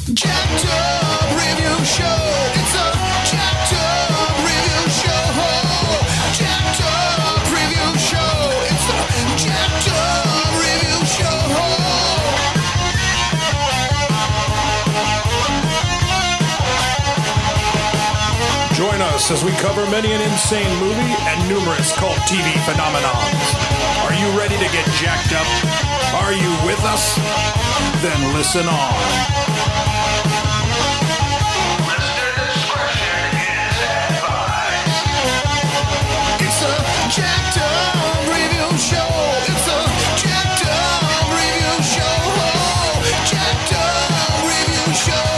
Jacked Up Review Show. It's a Jacked Up Review Show. Jacked Up Review Show. It's a Jacked Up Review Show. Join us as we cover many an insane movie and numerous cult TV phenomenons. Are you ready to get jacked up? Are you with us? Then listen on. It's a Jacked Up Review Show. It's a Jacked Up Review Show. Jacked Up Review Show.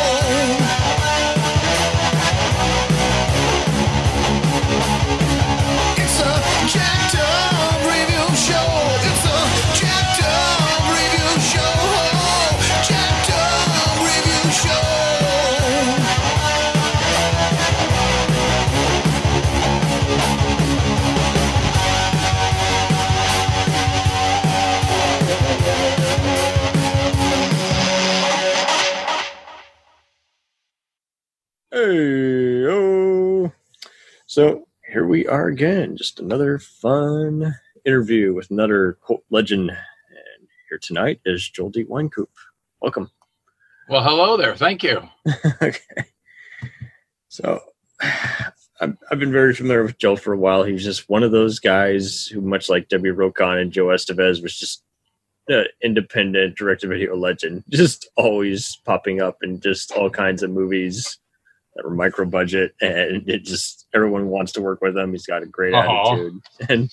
It's a Jacked Up Review Show. It's a Jacked Up Review Show. Jacked Up Review Show. Hey, oh. So here we are again. Just another fun interview with another cult legend. And here tonight is Joel D. Wynkoop. Welcome. Well, hello there. Thank you. Okay. So I've been very familiar with Joel for a while. He was just one of those guys who, much like W. Rokon and Joe Estevez, was just an independent direct-to-video legend, just always popping up in just all kinds of movies that were micro budget, and it just everyone wants to work with him. He's got a great attitude, and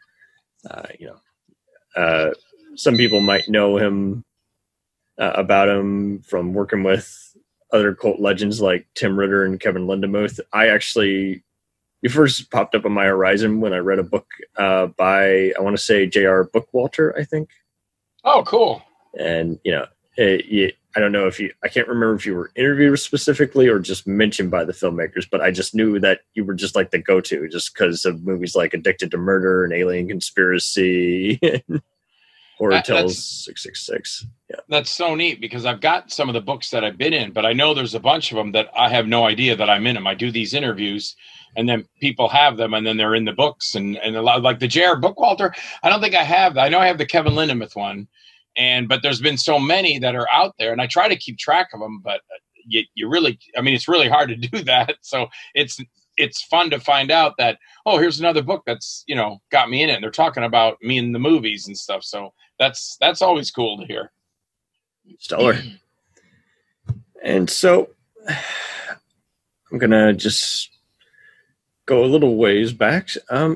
some people might know him about him from working with other cult legends like Tim Ritter and Kevin Lindemuth. He first popped up on my horizon when I read a book by, I want to say, J.R. Bookwalter, I think. Oh, cool. And, I don't know I can't remember if you were interviewed specifically or just mentioned by the filmmakers, but I just knew that you were just like the go-to just because of movies like Addicted to Murder and Alien Conspiracy and Horror Tales 666. Yeah. That's so neat because I've got some of the books that I've been in, but I know there's a bunch of them that I have no idea that I'm in them. I do these interviews and then people have them and then they're in the books and a lot like the J.R. Bookwalter. I don't think I have. I know I have the Kevin Lindemuth one. But there's been so many that are out there and I try to keep track of them, but you really, it's really hard to do that. So it's fun to find out that, oh, here's another book that's, got me in it. And they're talking about me in the movies and stuff. So that's always cool to hear. Stellar. And so I'm going to just go a little ways back.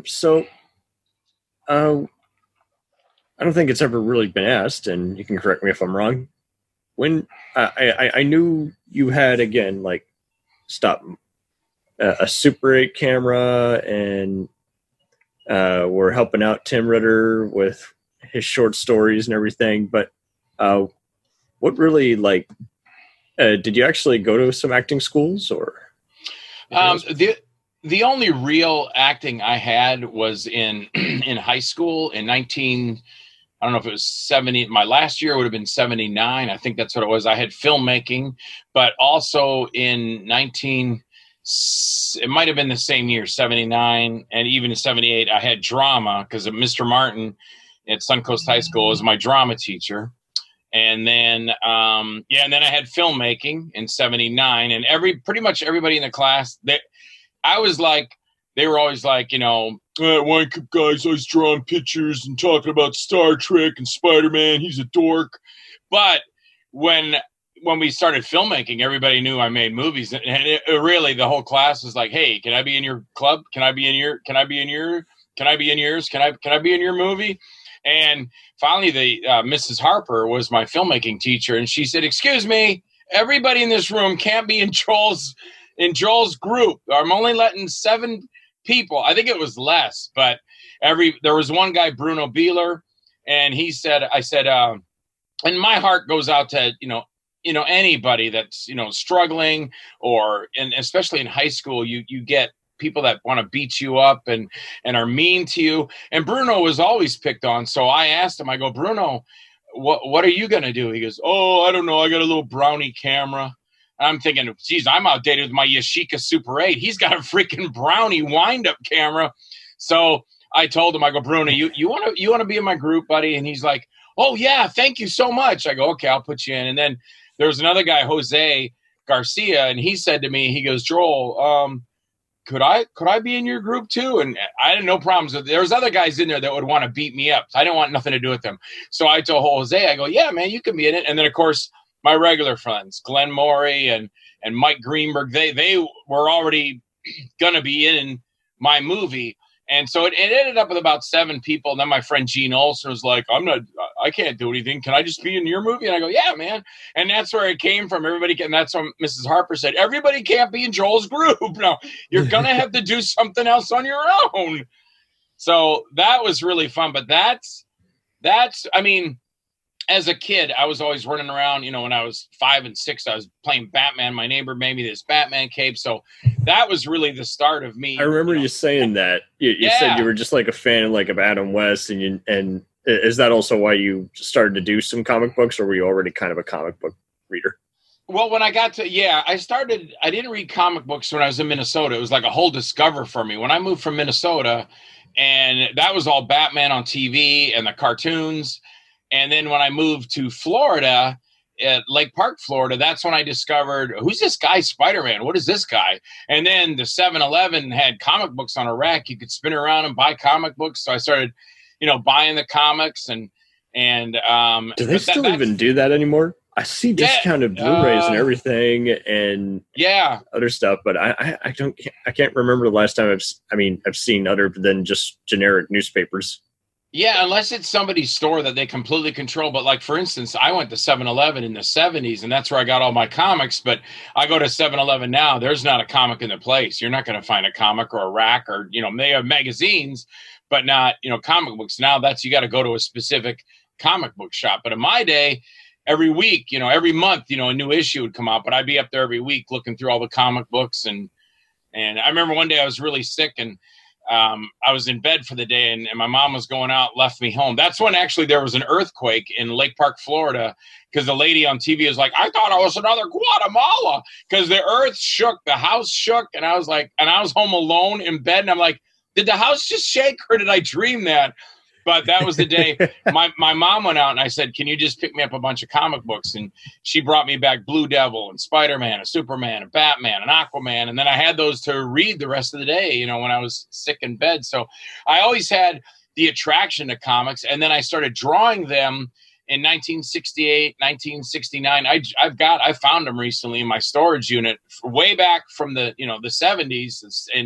I don't think it's ever really been asked, and you can correct me if I'm wrong. When I knew you had, again, like a Super 8 camera and were helping out Tim Ritter with his short stories and everything, but what really, did you actually go to some acting schools or? The only real acting I had was in high school in I don't know if it was 70. My last year would have been 79. I think that's what it was. I had filmmaking, but also in it might have been the same year, 79, and even in 78, I had drama because of Mr. Martin at Suncoast High School was my drama teacher. And then, and then I had filmmaking in 79, and pretty much everybody in the class, they were always like, Wynkoop guys always drawing pictures and talking about Star Trek and Spider-Man. He's a dork. But when we started filmmaking, everybody knew I made movies. And it really, the whole class was like, hey, can I be in your club? Can I be in yours? Can I be in your movie? And finally, Mrs. Harper was my filmmaking teacher. And she said, excuse me, everybody in this room can't be in Joel's group. I'm only letting 7 people. I think it was less, but there was one guy, Bruno Beeler, and I said, and my heart goes out to, anybody that's, struggling and especially in high school, you get people that want to beat you up and are mean to you. And Bruno was always picked on. So I asked him, I go, Bruno, what are you going to do? He goes, oh, I don't know. I got a little brownie camera. I'm thinking, geez, I'm outdated with my Yashica Super 8. He's got a freaking brownie wind-up camera. So I told him, I go, Bruno, you want to be in my group, buddy? And he's like, oh, yeah, thank you so much. I go, okay, I'll put you in. And then there was another guy, Jose Garcia, and he said to me, he goes, Joel, could I be in your group too? And I had no problems with it. There was other guys in there that would want to beat me up. I didn't want nothing to do with them. So I told Jose, I go, yeah, man, you can be in it. And then, of course, my regular friends, Glenn Morey and Mike Greenberg, they were already going to be in my movie. And so it ended up with about 7 people. And then my friend Gene Olson was like, I can't do anything. Can I just be in your movie? And I go, yeah, man. And that's where it came from. And that's when Mrs. Harper said, everybody can't be in Joel's group. No, you're going to have to do something else on your own. So that was really fun. But that's, I mean, as a kid, I was always running around, when I was 5 and 6, I was playing Batman. My neighbor made me this Batman cape. So that was really the start of me. I remember you saying that. You said you were just like a fan of Adam West. And is that also why you started to do some comic books, or were you already kind of a comic book reader? Well, when I got to, I didn't read comic books when I was in Minnesota. It was like a whole discover for me. When I moved from Minnesota, and that was all Batman on TV and the cartoons. And then when I moved to Florida, at Lake Park, Florida, that's when I discovered, who's this guy, Spider-Man? What is this guy? And then the 7-Eleven had comic books on a rack. You could spin around and buy comic books. So I started, buying the comics and do they still even do that anymore? I see discounted Blu-rays and everything and other stuff, but I can't remember the last time I've seen other than just generic newspapers. Yeah, unless it's somebody's store that they completely control. But like, for instance, I went to 7-Eleven in the 70s, and that's where I got all my comics. But I go to 7-Eleven now, there's not a comic in the place. You're not going to find a comic or a rack or, they have magazines, but not, comic books. Now you got to go to a specific comic book shop. But in my day, every week, every month, a new issue would come out. But I'd be up there every week looking through all the comic books. And I remember one day I was really sick, and I was in bed for the day, and my mom was going out, left me home. That's when actually there was an earthquake in Lake Park, Florida, because the lady on TV was like, I thought it was another Guatemala, because the earth shook, the house shook, and I was like, and I was home alone in bed, and I'm like, did the house just shake, or did I dream that? But that was the day my mom went out, and I said, can you just pick me up a bunch of comic books? And she brought me back Blue Devil and Spider-Man and Superman and Batman and Aquaman. And then I had those to read the rest of the day, when I was sick in bed. So I always had the attraction to comics. And then I started drawing them in 1968, 1969. I found them recently in my storage unit way back from the 70s. In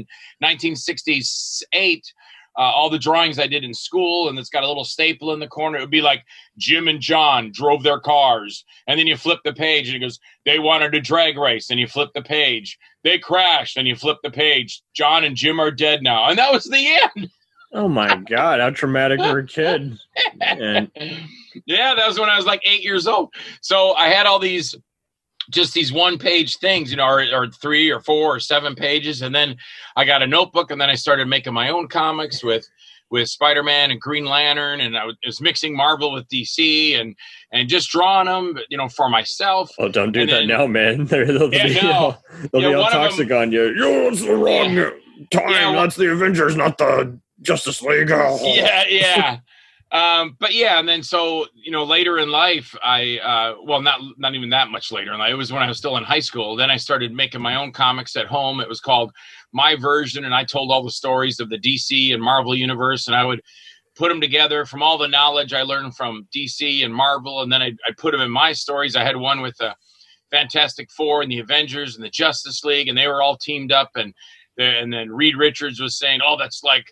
1968, all the drawings I did in school, and it's got a little staple in the corner. It would be like Jim and John drove their cars, and then you flip the page, and it goes, they wanted a drag race, and you flip the page. They crashed, and you flip the page. John and Jim are dead now, and that was the end. Oh my God, how traumatic for a kid. And yeah, that was when I was like 8 years old. So I had all these one-page things, or 3 or 4 or 7 pages. And then I got a notebook, and then I started making my own comics with Spider-Man and Green Lantern. And I was mixing Marvel with DC and just drawing them, for myself. Oh, don't do that now, man. They'll be all toxic on you. It's the wrong time. Yeah, that's the Avengers, not the Justice League. Oh. Yeah. But yeah, and then so, later in life, I, not even that much later in life, it was when I was still in high school. Then I started making my own comics at home. It was called My Version, and I told all the stories of the DC and Marvel universe, and I would put them together from all the knowledge I learned from DC and Marvel, and then I put them in my stories. I had one with the Fantastic Four and the Avengers and the Justice League, and they were all teamed up, and then Reed Richards was saying, oh, that's like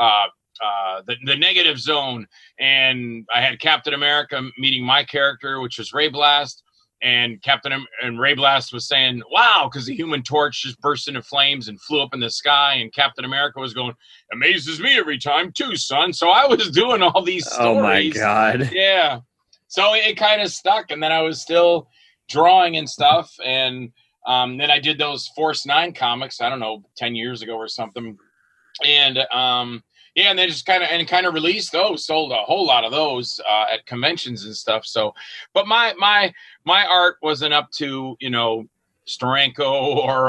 the negative zone. And I had Captain America meeting my character, which was Ray Blast, and Ray Blast was saying, wow, because the Human Torch just burst into flames and flew up in the sky, and Captain America was going, amazes me every time too, son. So I was doing all these stories. Oh my God. Yeah. So it kind of stuck, and then I was still drawing and stuff, and then I did those Force 9 comics, I don't know, 10 years ago or something. And Yeah, and they just kind of released those, sold a whole lot of those at conventions and stuff. So, but my art wasn't up to, you know, Steranko or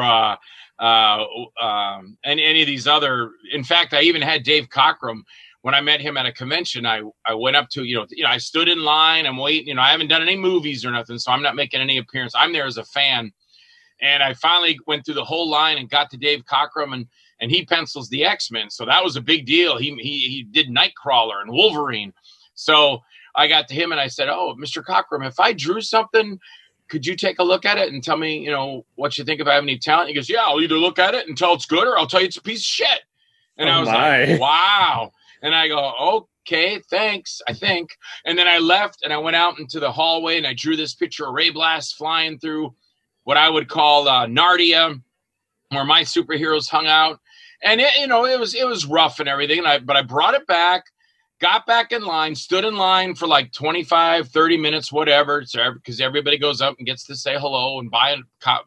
and any of these other. In fact, I even had Dave Cockrum when I met him at a convention. I went up to, you know, I stood in line. I'm waiting. You know, I haven't done any movies or nothing, so I'm not making any appearance. I'm there as a fan, and I finally went through the whole line and got to Dave Cockrum, and he pencils the X-Men. So that was a big deal. He did Nightcrawler and Wolverine. So I got to him and I said, "Oh, Mr. Cockrum, if I drew something, could you take a look at it and tell me, you know, what you think, if I have any talent?" He goes, "Yeah, I'll either look at it and tell it's good, or I'll tell you it's a piece of shit." And I was like, wow. And I go, okay, thanks, I think. And then I left and I went out into the hallway and I drew this picture of Ray Blast flying through what I would call Nardia, where my superheroes hung out. And it was rough and everything. But I brought it back, got back in line, stood in line for like 25, 30 minutes, whatever, because everybody goes up and gets to say hello and buy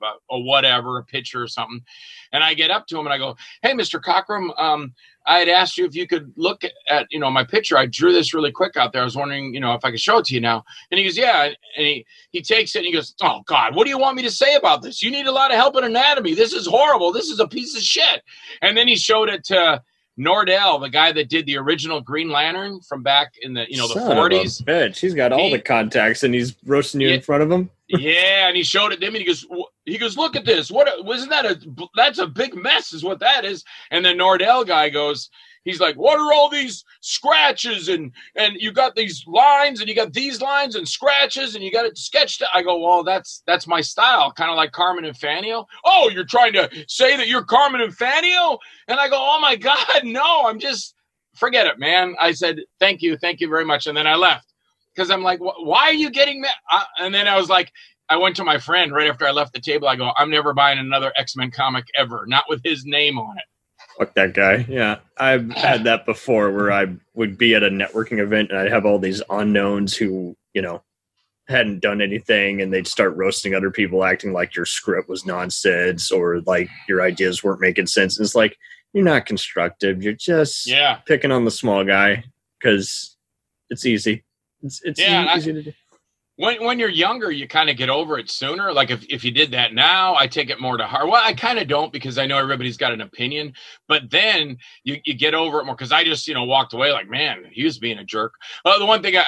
a whatever, a picture or something. And I get up to him and I go, "Hey, Mr. Cockrum, I had asked you if you could look at, you know, my picture. I drew this really quick out there. I was wondering, you know, if I could show it to you now." And he goes, "Yeah." And he takes it and he goes, "Oh, God, what do you want me to say about this? You need a lot of help in anatomy. This is horrible. This is a piece of shit." And then he showed it to Nordell, the guy that did the original Green Lantern from back in the, you know, the 40s. Bitch, he's got all the contacts and he's roasting you in front of him. Yeah, and he showed it to him and he goes, "Look at this. What wasn't that's a big mess is what that is." And the Nordell guy goes, he's like, "What are all these scratches and you got these lines and you got these lines and scratches and you got it sketched?" I go, "Well, that's my style, kind of like Carmen Infantino." "Oh, you're trying to say that you're Carmen Infantino?" And I go, "Oh my God, no, I'm just, forget it, man." I said, thank you very much. And then I left because I'm like, why are you getting that? And then I was like, I went to my friend right after I left the table. I go, "I'm never buying another X-Men comic ever, not with his name on it." Fuck that guy. Yeah, I've had that before where I would be at a networking event and I'd have all these unknowns who, you know, hadn't done anything, and they'd start roasting other people, acting like your script was nonsense or like your ideas weren't making sense. And it's like, you're not constructive. You're just picking on the small guy because it's easy. It's easy to do. When you're younger, you kind of get over it sooner. Like if you did that now, I take it more to heart. Well, I kind of don't, because I know everybody's got an opinion. But then you get over it more, because I just, you know, walked away like, man, he was being a jerk. The one thing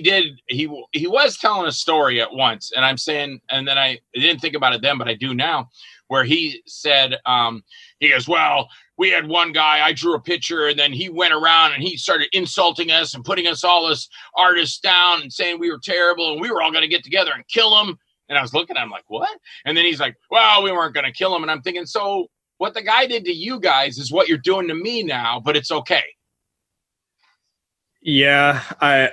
he was telling a story at once, and I'm saying, and then I didn't think about it then, but I do now, where he said, he goes, "Well, we had one guy, I drew a picture, and then he went around and he started insulting us and putting us all as artists down and saying we were terrible and we were all going to get together and kill him." And I was looking at him like, what? And then he's like, "Well, we weren't going to kill him." And I'm thinking, so what the guy did to you guys is what you're doing to me now, but it's okay. Yeah, I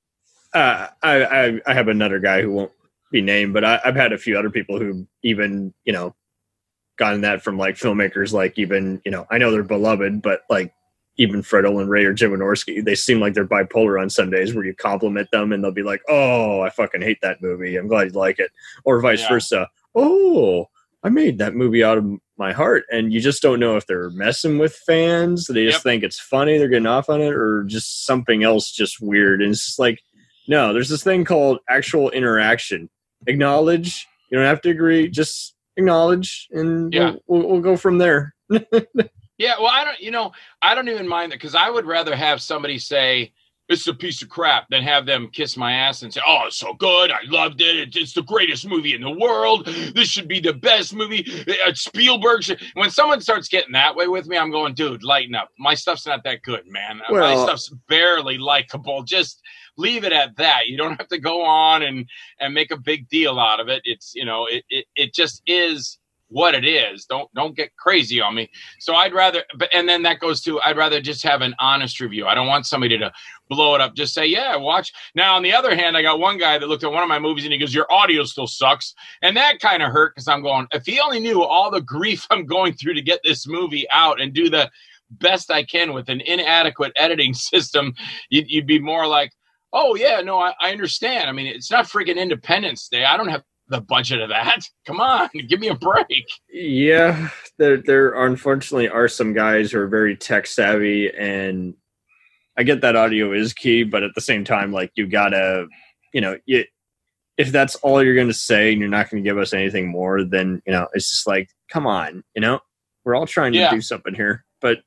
have another guy who won't be named, but I've had a few other people who even, you know, gotten that from like filmmakers, like even, you know, I know they're beloved, but like even Fred Olen Ray or Jim Wynorski, they seem like they're bipolar on some days where you compliment them and they'll be like, "Oh, I fucking hate that movie. I'm glad you like it." Or vice versa. "Oh, I made that movie out of my heart." And you just don't know if they're messing with fans. They just think it's funny, they're getting off on it, or just something else just weird. And it's just like, no, there's this thing called actual interaction. Acknowledge. You don't have to agree. Just acknowledge, and we'll go from there. Yeah, well, I don't even mind that, because I would rather have somebody say it's a piece of crap than have them kiss my ass and say, "Oh, it's so good. I loved it. It's the greatest movie in the world. This should be the best movie. Spielberg should." When someone starts getting that way with me, I'm going, dude, lighten up. My stuff's not that good, man. My stuff's barely likable. Just leave it at that. You don't have to go on and make a big deal out of it. It's, you know, it just is what it is. Don't get crazy on me. So I'd rather, and then that goes to, I'd rather just have an honest review. I don't want somebody to blow it up. Just say, "Yeah, watch." Now, on the other hand, I got one guy that looked at one of my movies and he goes, "Your audio still sucks." And that kind of hurt, because I'm going, if he only knew all the grief I'm going through to get this movie out and do the best I can with an inadequate editing system, you'd be more like, "Oh yeah, no, I understand. I mean, it's not freaking Independence Day. I don't have the budget of that. Come on, give me a break. Yeah, there unfortunately are some guys who are very tech savvy, and I get that audio is key, but at the same time, like you gotta, if that's all you're going to say and you're not going to give us anything more, then it's just like, come on, we're all trying to do something here. But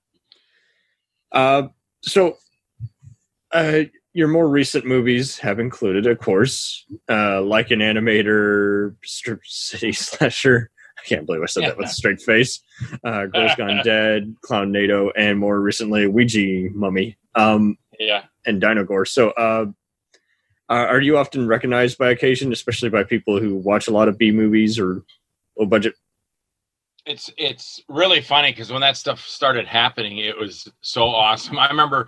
so your more recent movies have included, of course, Like an Animator, Strip City Slasher. I can't believe I said that with a straight face. Girls Gone Dead, Clownado, and more recently, Ouija Mummy. And Dino Gore. So, are you often recognized by occasion, especially by people who watch a lot of B movies or low budget? It's really funny because when that stuff started happening, it was so awesome. I remember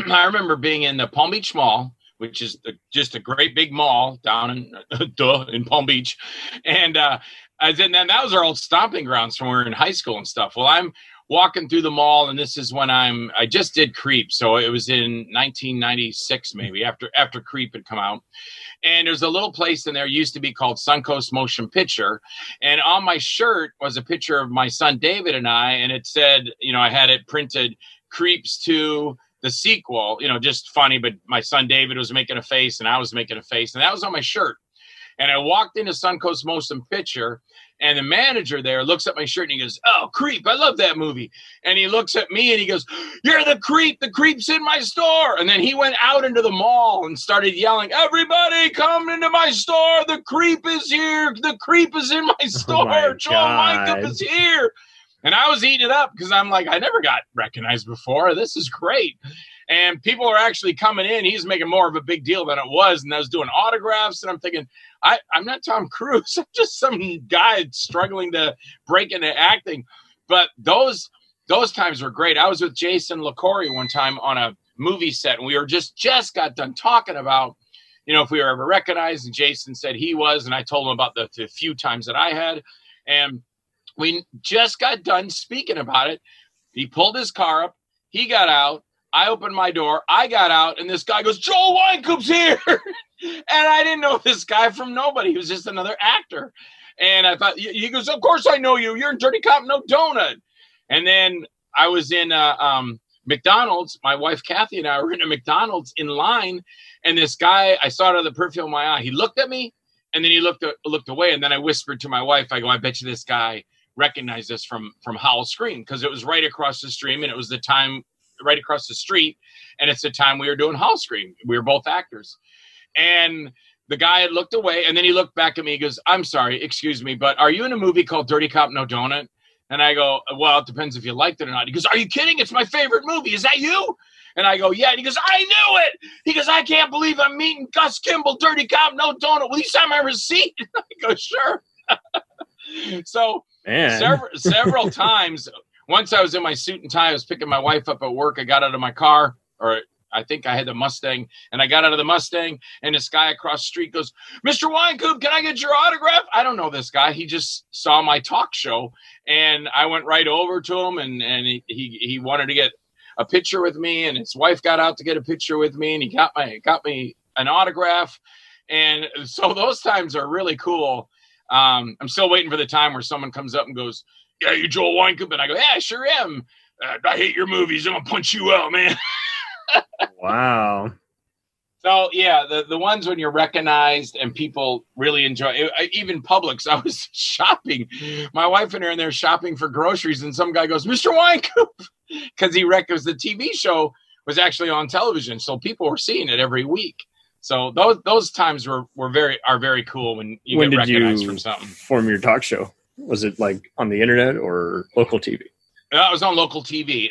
being in the Palm Beach Mall, which is just a great big mall down in Palm Beach, and that was our old stomping grounds from when we were in high school and stuff. Well, I'm walking through the mall, and this is when I just did Creep, so it was in 1996 maybe after Creep had come out. And there's a little place in there used to be called Suncoast Motion Picture, and on my shirt was a picture of my son David and I, and it said, I had it printed, Creeps 2, the sequel, just funny, but my son David was making a face and I was making a face, and that was on my shirt. And I walked into Suncoast Motion Picture, and the manager there looks at my shirt and he goes, "Oh, Creep, I love that movie." And he looks at me and he goes, "You're the creep. The creep's in my store." And then he went out into the mall and started yelling, "Everybody come into my store. The creep is here. The creep is in my store. Joel Wynkoop is here." And I was eating it up because I'm like, I never got recognized before. This is great. And people are actually coming in. He's making more of a big deal than it was. And I was doing autographs, and I'm thinking, I'm not Tom Cruise. I'm just some guy struggling to break into acting. But those times were great. I was with Jason LaCorey one time on a movie set, and we were just got done talking about, if we were ever recognized. And Jason said he was, and I told him about the few times that I had. And we just got done speaking about it. He pulled his car up. He got out. I opened my door. I got out, and this guy goes, "Joel Wynkoop's here." And I didn't know this guy from nobody. He was just another actor. And I thought, he goes, "Of course I know you. You're in Dirty Cop No Donut." And then I was in McDonald's. My wife, Kathy, and I were in a McDonald's in line. And this guy, I saw it out of the perfume of my eye. He looked at me, and then he looked away. And then I whispered to my wife, I go, "I bet you this guy recognized us from Howell Screen," because it was right across the stream, and it was the time right across the street, and it's the time we were doing Hall Screen. We were both actors. And the guy had looked away, and then he looked back at me. He goes, "I'm sorry, excuse me, but are you in a movie called Dirty Cop No Donut?" And I go, "Well, it depends if you liked it or not." He goes, "Are you kidding? It's my favorite movie. Is that you?" And I go, "Yeah." And he goes, "I knew it." He goes, "I can't believe I'm meeting Gus Kimball, Dirty Cop No Donut. Will you sign my receipt?" I go, "Sure." So several times, once I was in my suit and tie, I was picking my wife up at work. I got out of my car, or I think I had the Mustang, and I got out of the Mustang, and this guy across the street goes, "Mr. Wynkoop, can I get your autograph?" I don't know this guy. He just saw my talk show, and I went right over to him, and he wanted to get a picture with me, and his wife got out to get a picture with me, and he got me an autograph. And so those times are really cool. I'm still waiting for the time where someone comes up and goes, "Yeah, you Joel Wynkoop?" And I go, "Yeah, I sure am. I hate your movies. I'm going to punch you out, man." Wow. So, yeah, the ones when you're recognized and people really enjoy it. Even Publix, I was shopping. My wife and I are in there shopping for groceries, and some guy goes, "Mr. Wynkoop," because he reckons the TV show was actually on television, so people were seeing it every week. So those times are very cool when you get recognized from something. When did you form your talk show? Was it like on the internet or local TV? It was on local TV.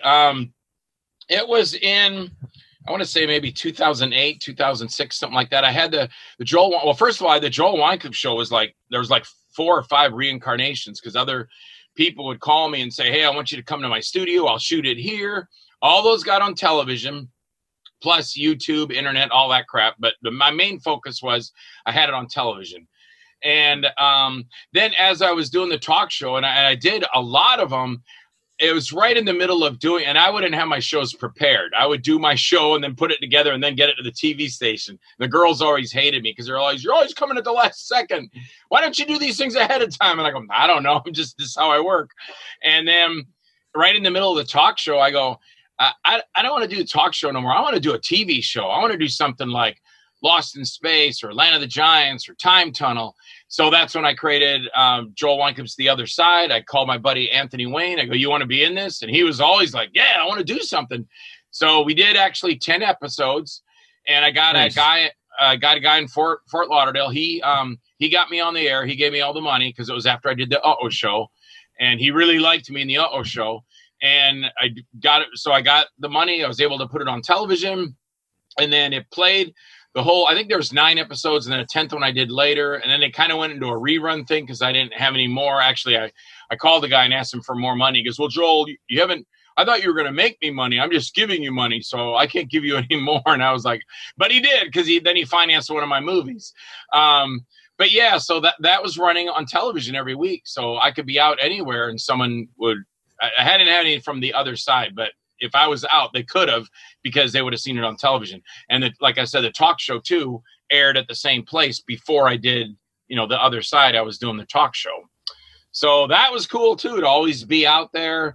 It was in, I want to say maybe 2008, 2006, something like that. I had the Joel. Well, first of all, the Joel Wynkoop show was there was 4 or 5 reincarnations, because other people would call me and say, "Hey, I want you to come to my studio. I'll shoot it here." All those got on television, plus YouTube, internet, all that crap. But my main focus was I had it on television. And then as I was doing the talk show, and I did a lot of them, it was right in the middle of doing, and I wouldn't have my shows prepared. I would do my show and then put it together and then get it to the TV station. The girls always hated me because you're always coming at the last second. Why don't you do these things ahead of time? And I go, I don't know. This is how I work. And then right in the middle of the talk show, I go, I don't want to do a talk show no more. I want to do a TV show. I want to do something like Lost in Space or Land of the Giants or Time Tunnel. So that's when I created Joel Wynkoop's The Other Side. I called my buddy Anthony Wayne. I go, you want to be in this? And he was always like, yeah, I want to do something. So we did actually 10 episodes, and I got a guy in Fort Lauderdale. He got me on the air. He gave me all the money because it was after I did the Uh-Oh show, and he really liked me in the Uh-Oh show. And I got it. So I got the money. I was able to put it on television, and then it played the whole, I think there was 9 episodes and then a 10th one I did later. And then it kind of went into a rerun thing because I didn't have any more. Actually, I called the guy and asked him for more money. He goes, well, Joel, you haven't, I thought you were going to make me money. I'm just giving you money, so I can't give you any more. And I was like, but he did, because then he financed one of my movies. But yeah, so that was running on television every week. So I could be out anywhere and someone would, I hadn't had any from The Other Side, but if I was out, they could have, because they would have seen it on television. And like I said, the talk show too aired at the same place before I did, The Other Side. I was doing the talk show. So that was cool too, to always be out there,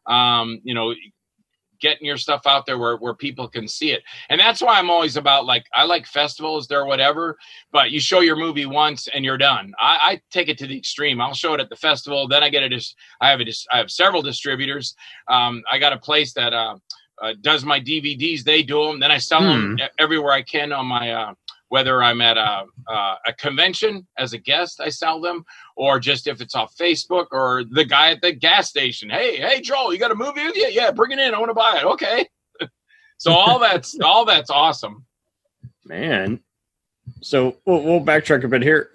getting your stuff out there where people can see it. And that's why I'm always about, like, I like festivals or whatever, but you show your movie once and you're done. I take it to the extreme. I'll show it at the festival. Then I get I have several distributors. I got a place that does my DVDs. They do them. Then I sell them everywhere I can on my, whether I'm at a convention as a guest, I sell them, or just if it's off Facebook, or the guy at the gas station. Hey, Joel, you got a movie with you? Yeah, bring it in. I want to buy it. Okay. So all that's awesome, man. So we'll backtrack a bit here.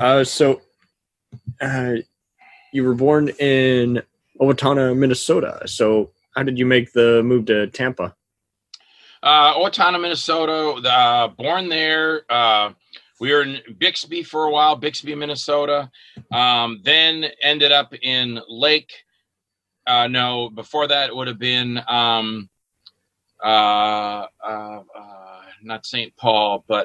You were born in Owatonna, Minnesota. So how did you make the move to Tampa? Owatonna, Minnesota, born there. We were in Bixby for a while, Bixby, Minnesota. Then ended up in Lake. No, before that it would have been not St. Paul, but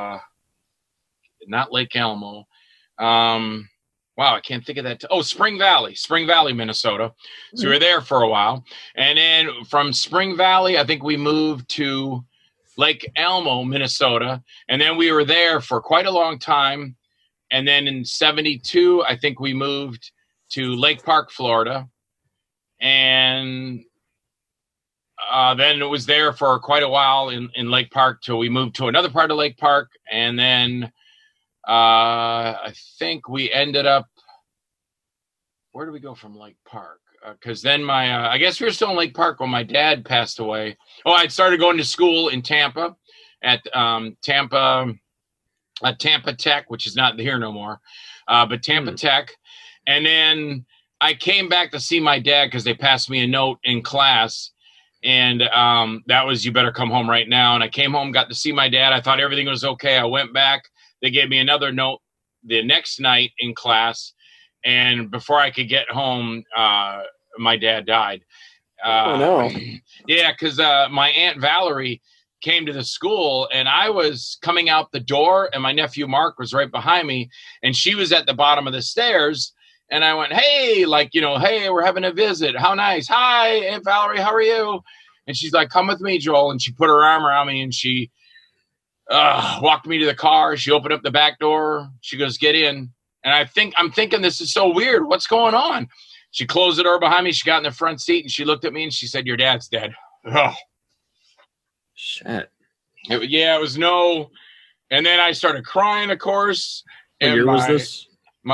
not Lake Elmo. Wow, I can't think of that. Spring Valley, Minnesota. So we were there for a while. And then from Spring Valley, I think we moved to Lake Elmo, Minnesota. And then we were there for quite a long time. And then in 1972, I think we moved to Lake Park, Florida. And then it was there for quite a while in Lake Park till we moved to another part of Lake Park. And then I think we ended up, where did we go from Lake Park? Because then I guess we were still in Lake Park when my dad passed away. I'd started going to school in Tampa at Tampa Tech, which is not here no more, but Tampa Tech. And then I came back to see my dad because they passed me a note in class. And that was, you better come home right now. And I came home, got to see my dad. I thought everything was okay. I went back. They gave me another note the next night in class. And before I could get home, my dad died. Oh, no. Yeah, because my Aunt Valerie came to the school, and I was coming out the door, and my nephew Mark was right behind me, and she was at the bottom of the stairs. And I went, hey, hey, we're having a visit. How nice. Hi, Aunt Valerie, how are you? And she's like, come with me, Joel. And she put her arm around me, and she walked me to the car. She opened up the back door. She goes, get in. And I'm thinking, this is so weird. What's going on? She closed the door behind me. She got in the front seat, and she looked at me, and she said, your dad's dead. Oh. Shit. It was no. And then I started crying, of course. What year was this?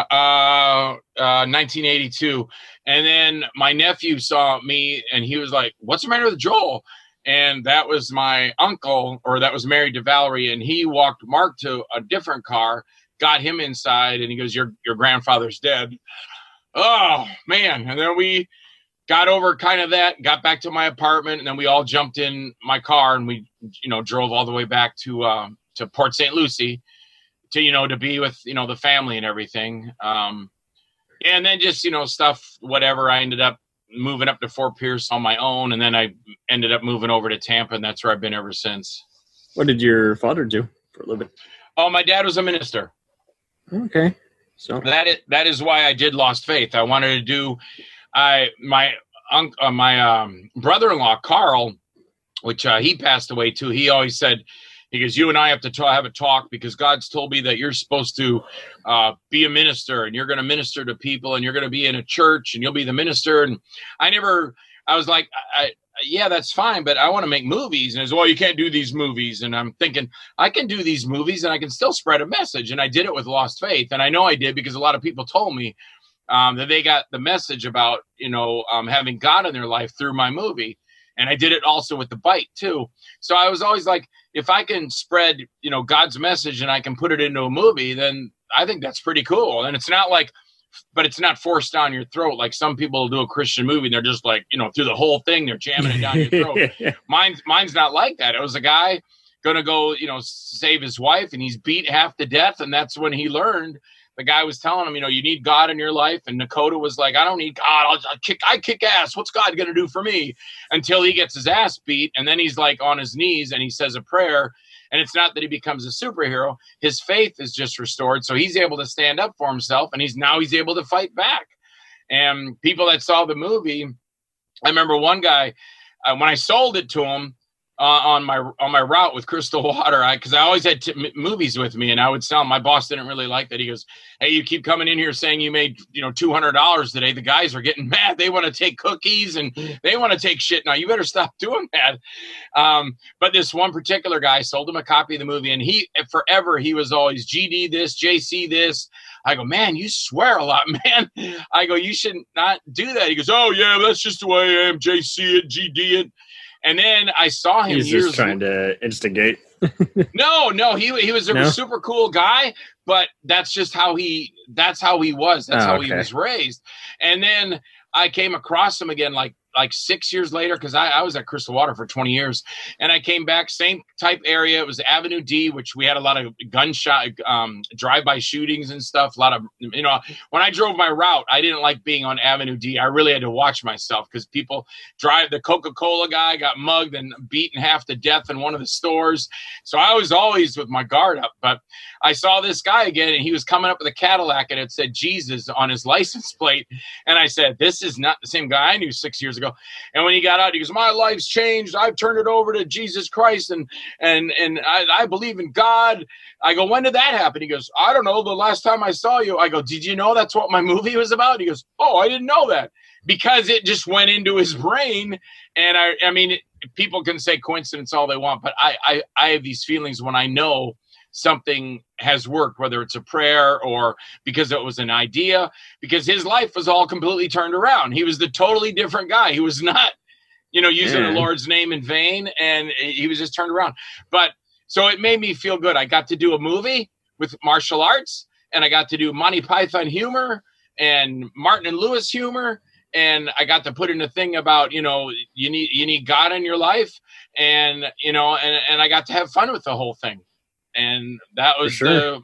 1982. And then my nephew saw me, and he was like, what's the matter with Joel? And that was my uncle, or that was married to Valerie. And he walked Mark to a different car, got him inside, and he goes, your grandfather's dead. Oh, man. And then we got over kind of that, got back to my apartment, and then we all jumped in my car, and we, drove all the way back to Port St. Lucie to be with, the family and everything. And then just, stuff, whatever. I ended up moving up to Fort Pierce on my own. And then I ended up moving over to Tampa, and that's where I've been ever since. What did your father do for a living? Oh, my dad was a minister. Okay. So That is why I did Lost Faith. I wanted to do my brother-in-law, Carl, which he passed away too. He always said, he goes, you and I have to have a talk because God's told me that you're supposed to be a minister and you're going to minister to people and you're going to be in a church and you'll be the minister. And I was like, yeah, that's fine, but I want to make movies. And he says, well, you can't do these movies. And I'm thinking, I can do these movies and I can still spread a message. And I did it with Lost Faith. And I know I did because a lot of people told me that they got the message about, having God in their life through my movie. And I did it also with The Bite too. So I was always like, if I can spread, God's message and I can put it into a movie, then I think that's pretty cool. And it's not like, but it's not forced down your throat. Like some people do a Christian movie and they're just like, through the whole thing, they're jamming it down your throat. Mine's not like that. It was a guy going to go, save his wife and he's beat half to death. And that's when he learned. The guy was telling him, you need God in your life. And Nakota was like, I don't need God. I kick ass. What's God going to do for me? Until he gets his ass beat. And then he's like on his knees and he says a prayer. And it's not that he becomes a superhero. His faith is just restored. So he's able to stand up for himself. And he's able to fight back. And people that saw the movie, I remember one guy, when I sold it to him, on my route with Crystal Water, because I always had movies with me, and I would sell them. My boss didn't really like that. He goes, "Hey, you keep coming in here saying you made $200 today. The guys are getting mad. They want to take cookies and they want to take shit now. You better stop doing that." But this one particular guy sold him a copy of the movie, and he was always GD this, JC this. I go, "Man, you swear a lot, man." I go, "You should not do that." He goes, "Oh yeah, that's just the way I am. JC it, GD it." And then I saw him. He's just trying to instigate. No, he was a super cool guy, but that's just how he was. That's how he was raised. And then I came across him again like 6 years later, because I was at Crystal Water for 20 years. And I came back, same type area. It was Avenue D, which we had a lot of gunshot, drive-by shootings and stuff. A lot of, when I drove my route, I didn't like being on Avenue D. I really had to watch myself because people the Coca-Cola guy got mugged and beaten half to death in one of the stores. So I was always with my guard up. But I saw this guy again, and he was coming up with a Cadillac, and it said Jesus on his license plate. And I said, this is not the same guy I knew 6 years ago. And when he got out, he goes, "My life's changed. I've turned it over to Jesus Christ, and I believe in God." I go, "When did that happen?" He goes, "I don't know. The last time I saw you." I go, "Did you know that's what my movie was about?" He goes, "Oh, I didn't know that," because it just went into his brain. And I mean, people can say coincidence all they want, but I have these feelings when I know something has worked, whether it's a prayer or because it was an idea, because his life was all completely turned around. He was the totally different guy. He was not, using the Lord's name in vain, and he was just turned around. But so it made me feel good. I got to do a movie with martial arts, and I got to do Monty Python humor and Martin and Lewis humor. And I got to put in a thing about, you need God in your life, and I got to have fun with the whole thing. And that was and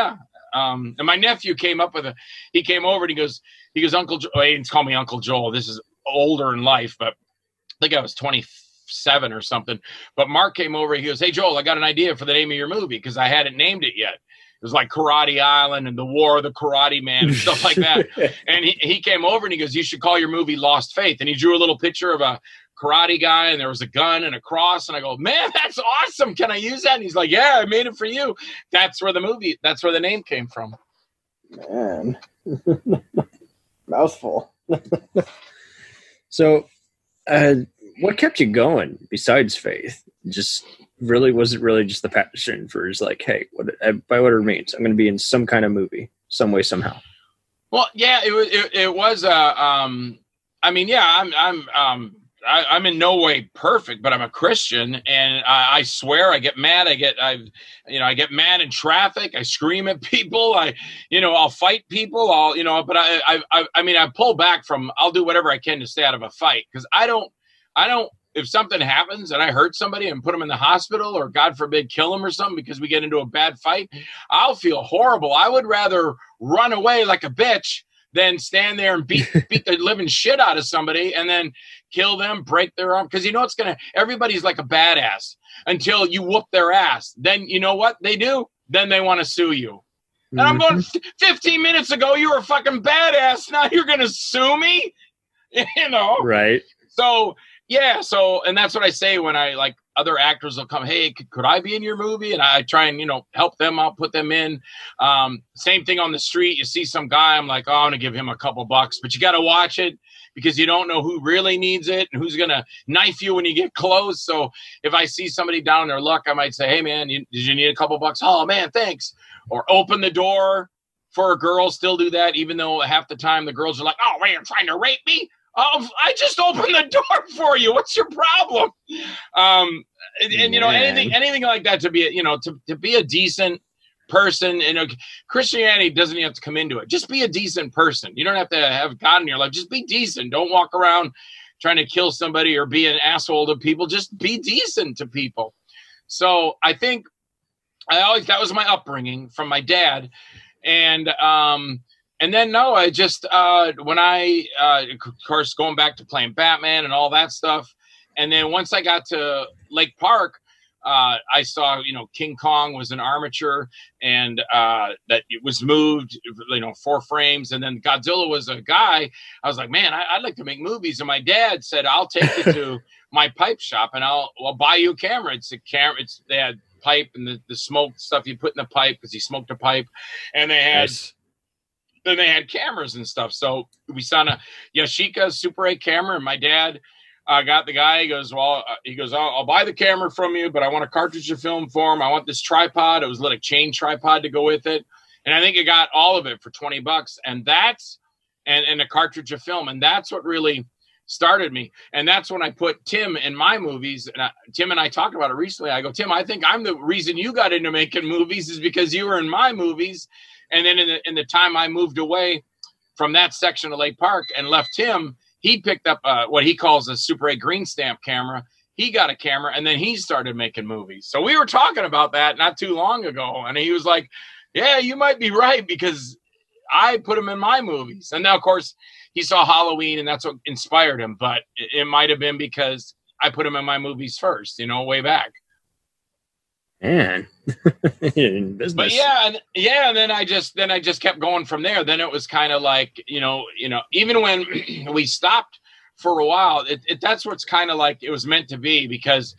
my nephew came up with he came over and he goes, "Uncle Joel," he didn't call me Uncle Joel. This is older in life, but I think I was 27 or something. But Mark came over. He goes, "Hey, Joel, I got an idea for the name of your movie," because I hadn't named it yet. It was like Karate Island and the War of the Karate Man and stuff like that. And he came over and he goes, "You should call your movie Lost Faith." And he drew a little picture of a karate guy, and there was a gun and a cross. And I go, "Man, that's awesome. Can I use that?" And he's like, "Yeah, I made it for you." That's where the name came from. Man. Mouthful. So, what kept you going besides faith? Was it really just the passion for like, hey, by what it means, I'm going to be in some kind of movie, some way, somehow? Well, yeah, it was. I mean, yeah, I'm in no way perfect, but I'm a Christian, and I swear I get mad. I get mad in traffic. I scream at people. I'll fight people. But I pull back from. I'll do whatever I can to stay out of a fight, because I don't. If something happens and I hurt somebody and put them in the hospital, or God forbid kill them or something because we get into a bad fight, I'll feel horrible. I would rather run away like a bitch than stand there and beat the living shit out of somebody and then kill them, break their arm. Because everybody's like a badass until you whoop their ass. Then you know what they do? Then they want to sue you. And I'm going, 15 minutes ago, you were a fucking badass. Now you're going to sue me? Right. So, yeah. So, and that's what I say when other actors will come, hey, could I be in your movie? And I try and, help them out, put them in. Same thing on the street. You see some guy, I'm like, oh, I'm going to give him a couple bucks, but you got to watch it because you don't know who really needs it and who's going to knife you when you get close. So if I see somebody down on their luck, I might say, hey man, did you need a couple bucks? Oh man, thanks. Or open the door for a girl, still do that. Even though half the time the girls are like, oh man, you're trying to rape me. I just opened the door for you. What's your problem? Anything like that to be, to be a decent person. Christianity doesn't even have to come into it. Just be a decent person. You don't have to have God in your life. Just be decent. Don't walk around trying to kill somebody or be an asshole to people. Just be decent to people. So I think that was my upbringing from my dad. And then, I just, when of course, going back to playing Batman and all that stuff. And then once I got to Lake Park, I saw, King Kong was an armature and that it was moved, 4 frames. And then Godzilla was a guy. I was like, man, I'd like to make movies. And my dad said, I'll take you to my pipe shop and I'll buy you a camera. It's a camera. They had pipe and the smoke stuff you put in the pipe because he smoked a pipe. And they had... Nice. Then they had cameras and stuff. So we saw a Yashica Super 8 camera, and my dad got the guy. He goes, I'll buy the camera from you, but I want a cartridge of film for him. I want this tripod. It was a little chain tripod to go with it. And I think it got all of it for $20. And that's, and a cartridge of film. And that's what really started me. And that's when I put Tim in my movies. And Tim and I talked about it recently. I go, Tim, I think I'm the reason you got into making movies is because you were in my movies. And then in the time I moved away from that section of Lake Park and left him, he picked up what he calls a Super 8 green stamp camera. He got a camera, and then he started making movies. So we were talking about that not too long ago, and he was like, yeah, you might be right because I put him in my movies. And now, of course, he saw Halloween, and that's what inspired him. But it might have been because I put him in my movies first, way back. Man, in business. But and then I just kept going from there. Then it was kind of like, even when we stopped for a while, that's what's kind of like it was meant to be because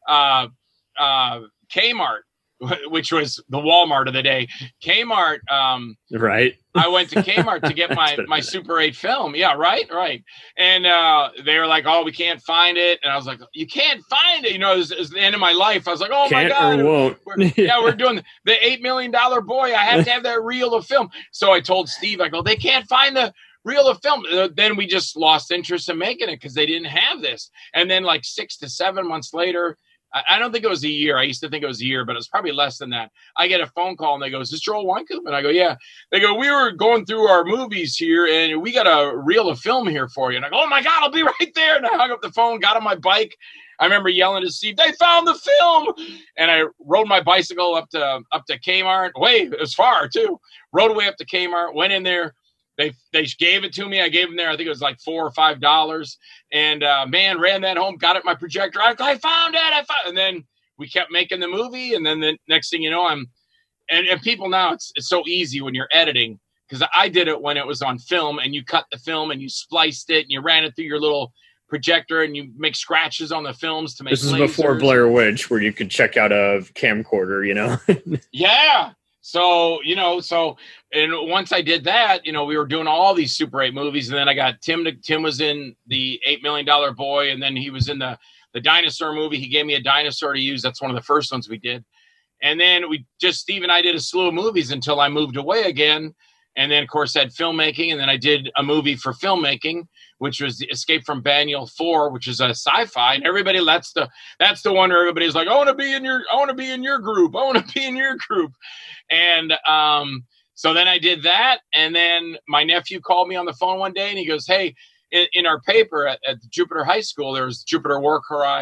Kmart, which was the Walmart of the day, Kmart. Right. I went to Kmart to get my Super 8 film. Yeah, right. And they were like, oh, we can't find it. And I was like, you can't find it. It was the end of my life. I was like, oh, can't my God. Or won't. We're doing the $8 million boy. I have to have that reel of film. So I told Steve, I go, they can't find the reel of film. Then we just lost interest in making it because they didn't have this. And then like 6 to 7 months later, I don't think it was a year. I used to think it was a year, but it was probably less than that. I get a phone call and they go, is this Joel Weinkoop? And I go, yeah. They go, we were going through our movies here and we got a reel of film here for you. And I go, oh my God, I'll be right there. And I hung up the phone, got on my bike. I remember yelling to Steve, they found the film. And I rode my bicycle up to Kmart. It was far too. Rode away up to Kmart, went in there. They gave it to me. I gave them there. I think it was like $4 or $5. And ran that home, got it in my projector. I found it. And then we kept making the movie. And then the next thing you know, and people now, it's so easy when you're editing because I did it when it was on film and you cut the film and you spliced it and you ran it through your little projector and you make scratches on the films to make This is before Blair Witch where you could check out a camcorder, Yeah. So, and once I did that, we were doing all these Super 8 movies. And then I got Tim was in the $8 Million Boy. And then he was in the dinosaur movie. He gave me a dinosaur to use. That's one of the first ones we did. And then Steve and I did a slew of movies until I moved away again. And then, of course, had filmmaking. And then I did a movie for filmmaking, which was the Escape from Banyule 4, which is a sci-fi. And everybody, that's the one where everybody's like, I want to be in your group. I want to be in your group. And so then I did that. And then my nephew called me on the phone one day and he goes, hey, in our paper at Jupiter High School, there was Jupiter War Cry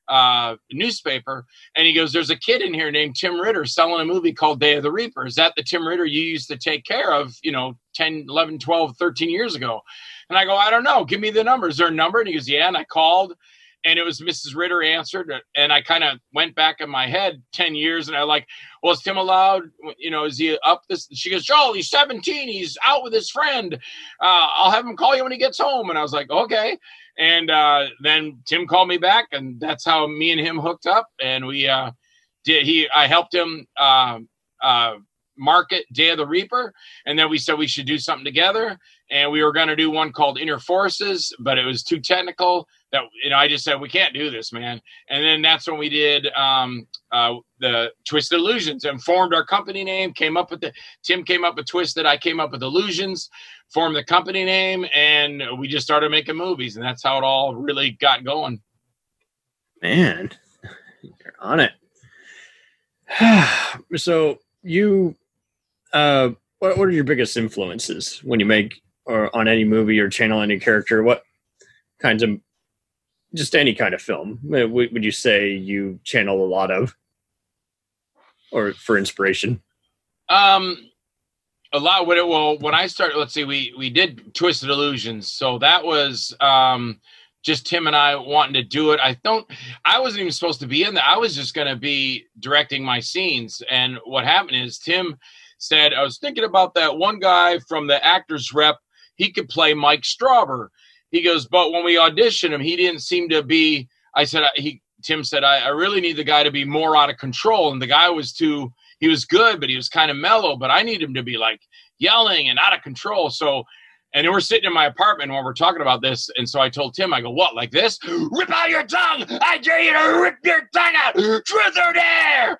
newspaper, and he goes, there's a kid in here named Tim Ritter selling a movie called Day of the Reaper. Is that the Tim Ritter you used to take care of, 10, 11, 12, 13 years ago? And I go, I don't know. Give me the number. Is there a number? And he goes, yeah. And I called, and it was Mrs. Ritter answered. And I kind of went back in my head 10 years, and I like, well, is Tim allowed? Is he up this? She goes, Joel, he's 17. He's out with his friend. I'll have him call you when he gets home. And I was like, okay. And then Tim called me back, and that's how me and him hooked up. And I helped him market Day of the Reaper. And then we said we should do something together. And we were going to do one called Inner Forces, but it was too technical that, I just said, we can't do this, man. And then that's when we did the Twisted Illusions and formed our company name, Tim came up with Twisted, I came up with Illusions, formed the company name, and we just started making movies. And that's how it all really got going. Man, you're on it. So you, what are your biggest influences when you make or on any movie or channel any character? What kinds of, just any kind of film, would you say you channel a lot of, or for inspiration? A lot. When I started, let's see, we did Twisted Illusions. So that was just Tim and I wanting to do it. I wasn't even supposed to be in that. I was just going to be directing my scenes. And what happened is Tim said, I was thinking about that one guy from the Actors Rep. He could play Mike Strauber. He goes, but when we auditioned him, he didn't seem to be, Tim said, I really need the guy to be more out of control. And the guy he was good, but he was kind of mellow, but I need him to be like yelling and out of control. So, and we're sitting in my apartment when we're talking about this. And so I told Tim, I go, what, like this? Rip out your tongue. I dare you to rip your tongue out. Truth or dare.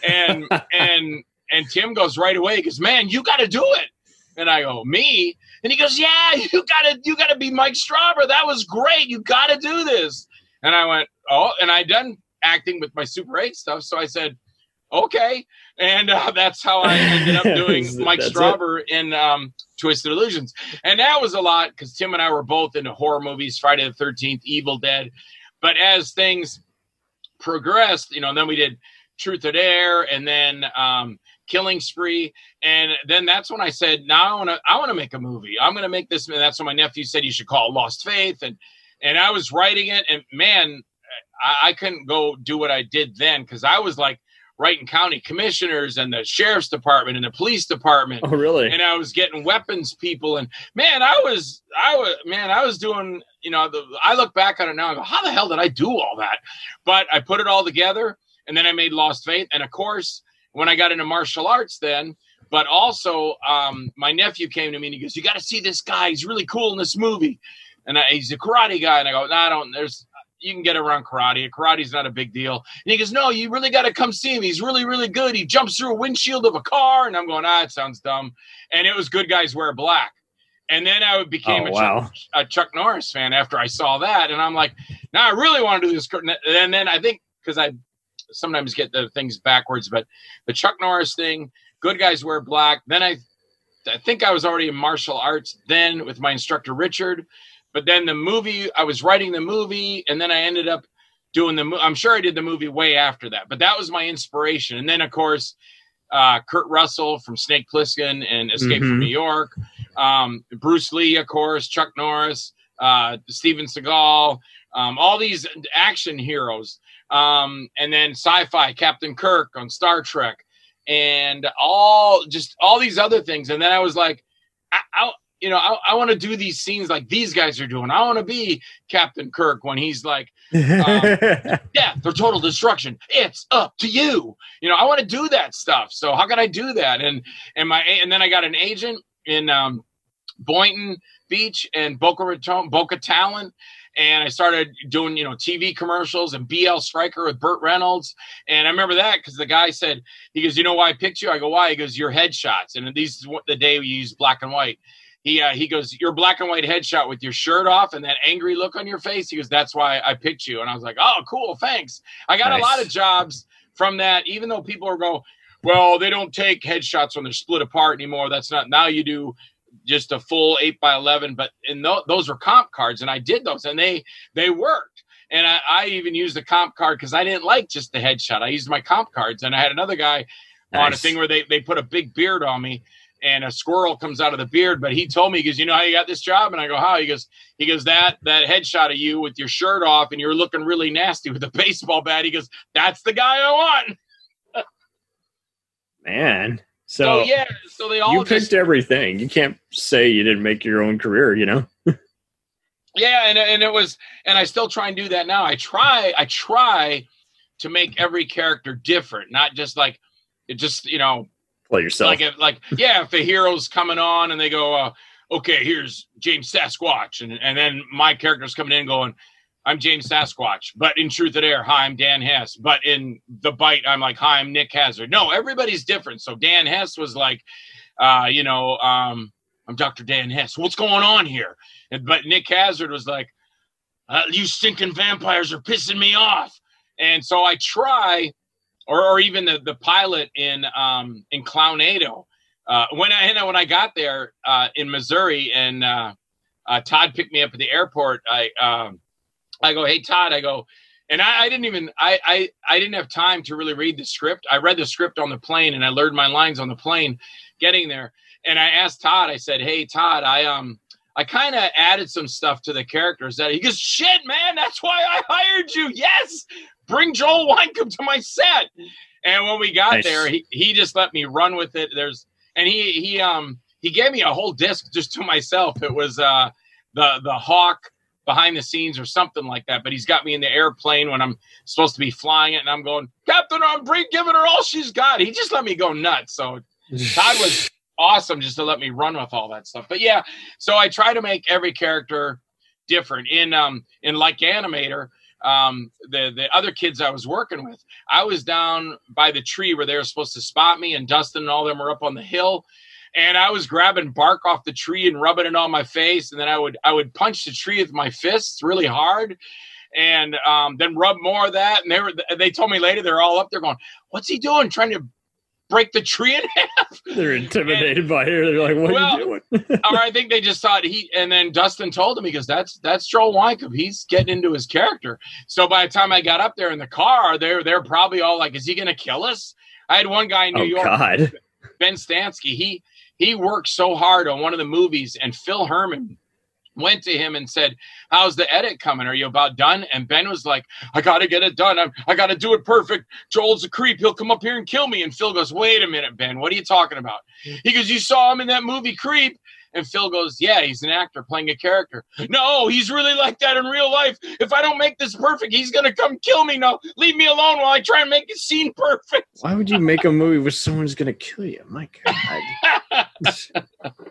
And Tim goes right away. He goes, man, you got to do it. And I go, me? And he goes, yeah, you gotta be Mike Strauber. That was great. You got to do this. And I went, oh, and I'd done acting with my Super 8 stuff. So I said, okay. And that's how I ended up doing Mike Strauber in Twisted Illusions. And that was a lot because Tim and I were both into horror movies, Friday the 13th, Evil Dead. But as things progressed, then we did Truth or Dare, and then Killing Spree, and then that's when I said, now I want to make a movie. I'm going to make this, and that's when my nephew said you should call it Lost Faith, and I was writing it, and man, I couldn't go do what I did then because I was like writing county commissioners and the sheriff's department and the police department. Oh, really? And I was getting weapons people, and man, I was doing, I look back on it now and go, how the hell did I do all that? But I put it all together, and then I made Lost Faith, and of course, when I got into martial arts then, but also my nephew came to me and he goes, you got to see this guy. He's really cool in this movie. And he's a karate guy. And I go, no, you can get around karate. Karate's not a big deal. And he goes, no, you really got to come see him. He's really, really good. He jumps through a windshield of a car. And I'm going, it sounds dumb. And it was Good Guys Wear Black. And then I became a Chuck Norris fan after I saw that. And I'm like, I really want to do this. And then I think, because I sometimes get the things backwards, but the Chuck Norris thing, Good Guys Wear Black. Then I think I was already in martial arts then with my instructor, Richard. But then the movie, I was writing the movie, and then I ended up doing I'm sure I did the movie way after that, but that was my inspiration. And then, of course, Kurt Russell from Snake Plissken and Escape from New York, Bruce Lee, of course, Chuck Norris, Steven Seagal, all these action heroes. And then sci-fi, Captain Kirk on Star Trek, and all these other things. And then I was like, I want to do these scenes like these guys are doing. I want to be Captain Kirk when he's like, death or total destruction. It's up to you. I want to do that stuff. So how can I do that? And then I got an agent in Boynton Beach and Boca Talent. And I started doing, TV commercials and BL Stryker with Burt Reynolds. And I remember that because the guy said, he goes, you know why I picked you? I go, why? He goes, your headshots. And this is the day we use black and white. He goes, your black and white headshot with your shirt off and that angry look on your face. He goes, that's why I picked you. And I was like, oh, cool. Thanks. I got a lot of jobs from that, even though people are going, well, they don't take headshots when they're split apart anymore. That's not, now you do just a full 8x11, but those were comp cards, and I did those, and they worked. And I even used the comp card because I didn't like just the headshot. I used my comp cards, and I had another guy on a thing where they put a big beard on me, and a squirrel comes out of the beard. But he told me, he goes, you know how you got this job? And I go, how? He goes, that headshot of you with your shirt off and you're looking really nasty with a baseball bat. He goes, that's the guy I want. Man. So they all you picked everything. You can't say you didn't make your own career, you know? Yeah, and it was, and I still try and do that now. I try to make every character different, not just like it just, you know, play yourself. If a hero's coming on and they go, okay, here's James Sasquatch, and then my character's coming in going, I'm James Sasquatch, but in Truth or Dare, hi, I'm Dan Hess. But in The Bite, I'm like, hi, I'm Nick Hazard. No, everybody's different. So Dan Hess was like, I'm Dr. Dan Hess. What's going on here? But Nick Hazard was like, you stinking vampires are pissing me off. And so I try, or even the pilot in Clownado. When I got there in Missouri and Todd picked me up at the airport, I go, hey, Todd, and I didn't have time to really read the script. I read the script on the plane and I learned my lines on the plane getting there. And I asked Todd, I said, hey, Todd, I kind of added some stuff to the characters that he goes, shit, man, that's why I hired you. Yes. Bring Joel Wynkoop to my set. And when we got there, he just let me run with it. He gave me a whole disc just to myself. It was the Hawk behind the scenes or something like that. But he's got me in the airplane when I'm supposed to be flying it. And I'm going, Captain, I'm giving her all she's got. He just let me go nuts. So Todd was awesome just to let me run with all that stuff. But yeah, so I try to make every character different. In Like Animator, the other kids I was working with, I was down by the tree where they were supposed to spot me, and Dustin and all them were up on the hill. And I was grabbing bark off the tree and rubbing it on my face. And then I would punch the tree with my fists really hard and then rub more of that. And they told me later, they're all up there going, what's he doing? Trying to break the tree in half? They're intimidated by it. They're like, what are you doing? Or I think they just thought and then Dustin told him, because that's Joel Wynkoop. He's getting into his character. So by the time I got up there in the car, they're probably all like, is he going to kill us? I had one guy in New York, God. Ben Stansky. He worked so hard on one of the movies, and Phil Herman went to him and said, how's the edit coming? Are you about done? And Ben was like, I got to get it done. I got to do it perfect. Joel's a creep. He'll come up here and kill me. And Phil goes, wait a minute, Ben, what are you talking about? He goes, you saw him in that movie Creep? And Phil goes, yeah, he's an actor playing a character. No, he's really like that in real life. If I don't make this perfect, he's going to come kill me. No, leave me alone while I try and make a scene perfect. Why would you make a movie where someone's going to kill you? My God.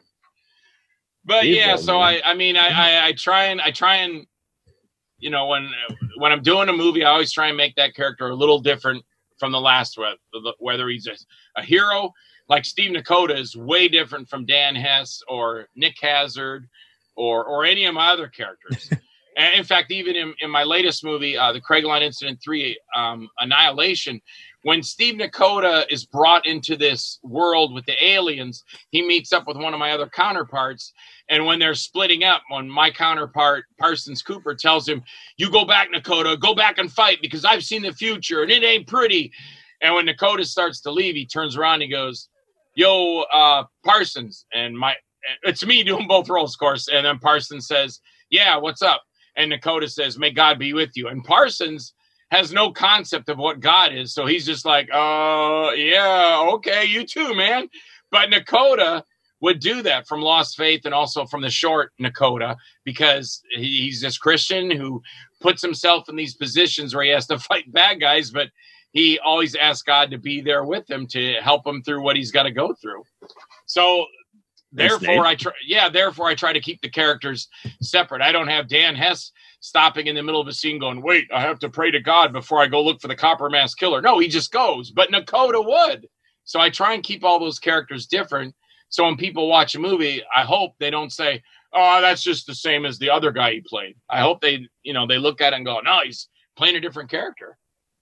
But yeah, so I try and, you know, when I'm doing a movie, I always try and make that character a little different from the last one, whether he's a hero. Like Steve Nakota is way different from Dan Hess or Nick Hazard or any of my other characters. And in fact, even in my latest movie, the Craigline Incident 3, Annihilation, when Steve Nakota is brought into this world with the aliens, he meets up with one of my other counterparts. And when they're splitting up, when my counterpart, Parsons Cooper, tells him, you go back, Nakota, go back and fight because I've seen the future and it ain't pretty. And when Nakota starts to leave, he turns around and he goes, yo, Parsons. And it's me doing both roles, of course. And then Parsons says, yeah, what's up? And Nakota says, may God be with you. And Parsons has no concept of what God is. So he's just like, yeah, okay, you too, man. But Nakota would do that from Lost Faith and also from the short Nakota, because he's this Christian who puts himself in these positions where he has to fight bad guys, but he always asks God to be there with him to help him through what he's got to go through. So therefore I try to keep the characters separate. I don't have Dan Hess stopping in the middle of a scene going, wait, I have to pray to God before I go look for the Copper Mask Killer. No, he just goes, but Nakota would. So I try and keep all those characters different. So when people watch a movie, I hope they don't say, oh, that's just the same as the other guy he played. I hope they look at it and go, no, he's playing a different character.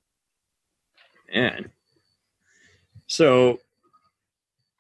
Man. So,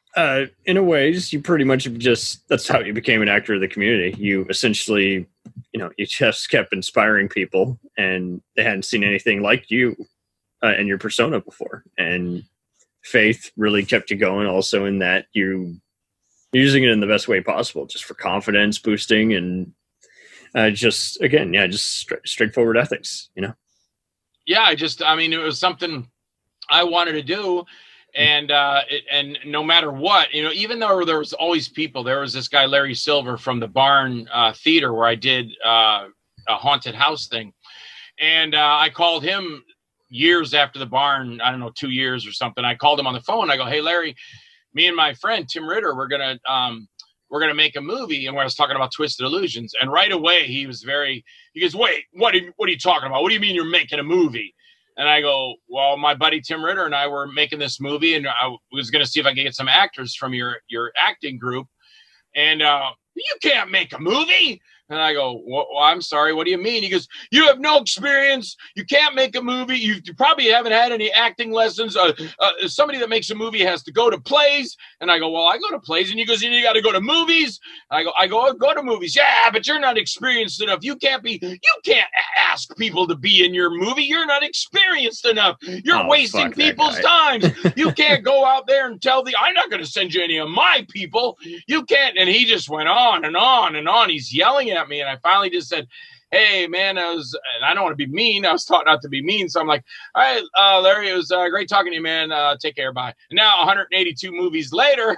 in a way, you pretty much that's how you became an actor of the community. You essentially you just kept inspiring people, and they hadn't seen anything like you and your persona before. And faith really kept you going also in that you're using it in the best way possible, just for confidence boosting and just straightforward ethics, Yeah, it was something I wanted to do. And and no matter what, even though there was always people, there was this guy, Larry Silver from the Barn Theater, where I did a haunted house thing. And I called him years after the Barn, I don't know, 2 years or something. I called him on the phone. I go, hey, Larry, me and my friend, Tim Ritter, we're going to make a movie. And I was talking about Twisted Illusions. And right away, he goes, wait, what are you talking about? What do you mean you're making a movie? And I go, well, my buddy Tim Ritter and I were making this movie, and I was going to see if I could get some actors from your acting group. And you can't make a movie. And I go, well, I'm sorry. What do you mean? He goes, you have no experience. You can't make a movie. You probably haven't had any acting lessons. Somebody that makes a movie has to go to plays. And I go, well, I go to plays. And he goes, you got to go to movies. I go to movies. Yeah, but you're not experienced enough. You can't ask people to be in your movie. You're not experienced enough. You're wasting people's time. You can't go out there and tell I'm not going to send you any of my people. You can't. And he just went on and on and on. He's yelling at me. And I finally just said, hey, man, and I don't want to be mean. I was taught not to be mean. So I'm like, all right, Larry, it was great talking to you, man. Take care. Bye. And now 182 movies later,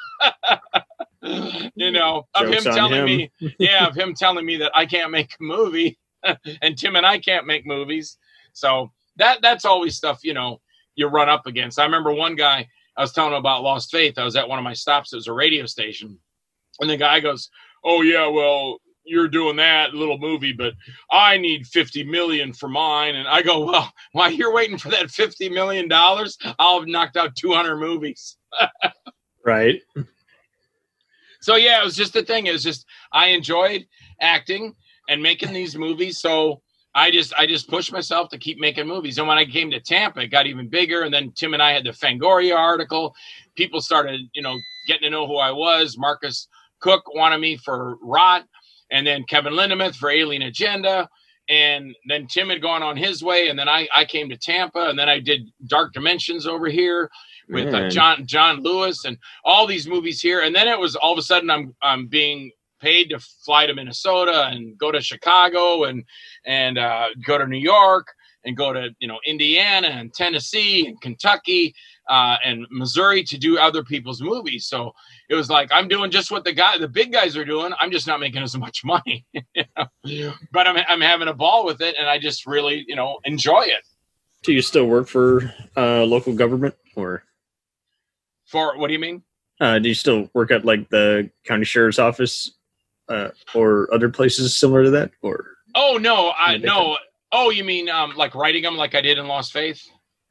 of him telling me that I can't make a movie and Tim and I can't make movies. So that's always stuff, you run up against. I remember one guy, I was telling him about Lost Faith. I was at one of my stops. It was a radio station. And the guy goes, oh, yeah, well, you're doing that little movie, but I need $50 million for mine. And I go, well, while you're waiting for that $50 million, I'll have knocked out 200 movies. Right. So, yeah, it was just the thing. It was just, I enjoyed acting and making these movies. So I just pushed myself to keep making movies. And when I came to Tampa, it got even bigger. And then Tim and I had the Fangoria article. People started, getting to know who I was. Marcus Cook wanted me for Rot. And then Kevin Lindemuth for Alien Agenda. And then Tim had gone on his way. And then I came to Tampa. And then I did Dark Dimensions over here with John Lewis and all these movies here. And then it was all of a sudden I'm being paid to fly to Minnesota and go to Chicago and go to New York and go to, Indiana and Tennessee and Kentucky and Missouri to do other people's movies. So it was like, I'm doing just what the big guys are doing. I'm just not making as much money, but I'm having a ball with it. And I just really, enjoy it. Do you still work for local government or? For what do you mean? Do you still work at like the county sheriff's office or other places similar to that? Or? Oh, no, no. Oh, you mean like writing them like I did in Lost Faith?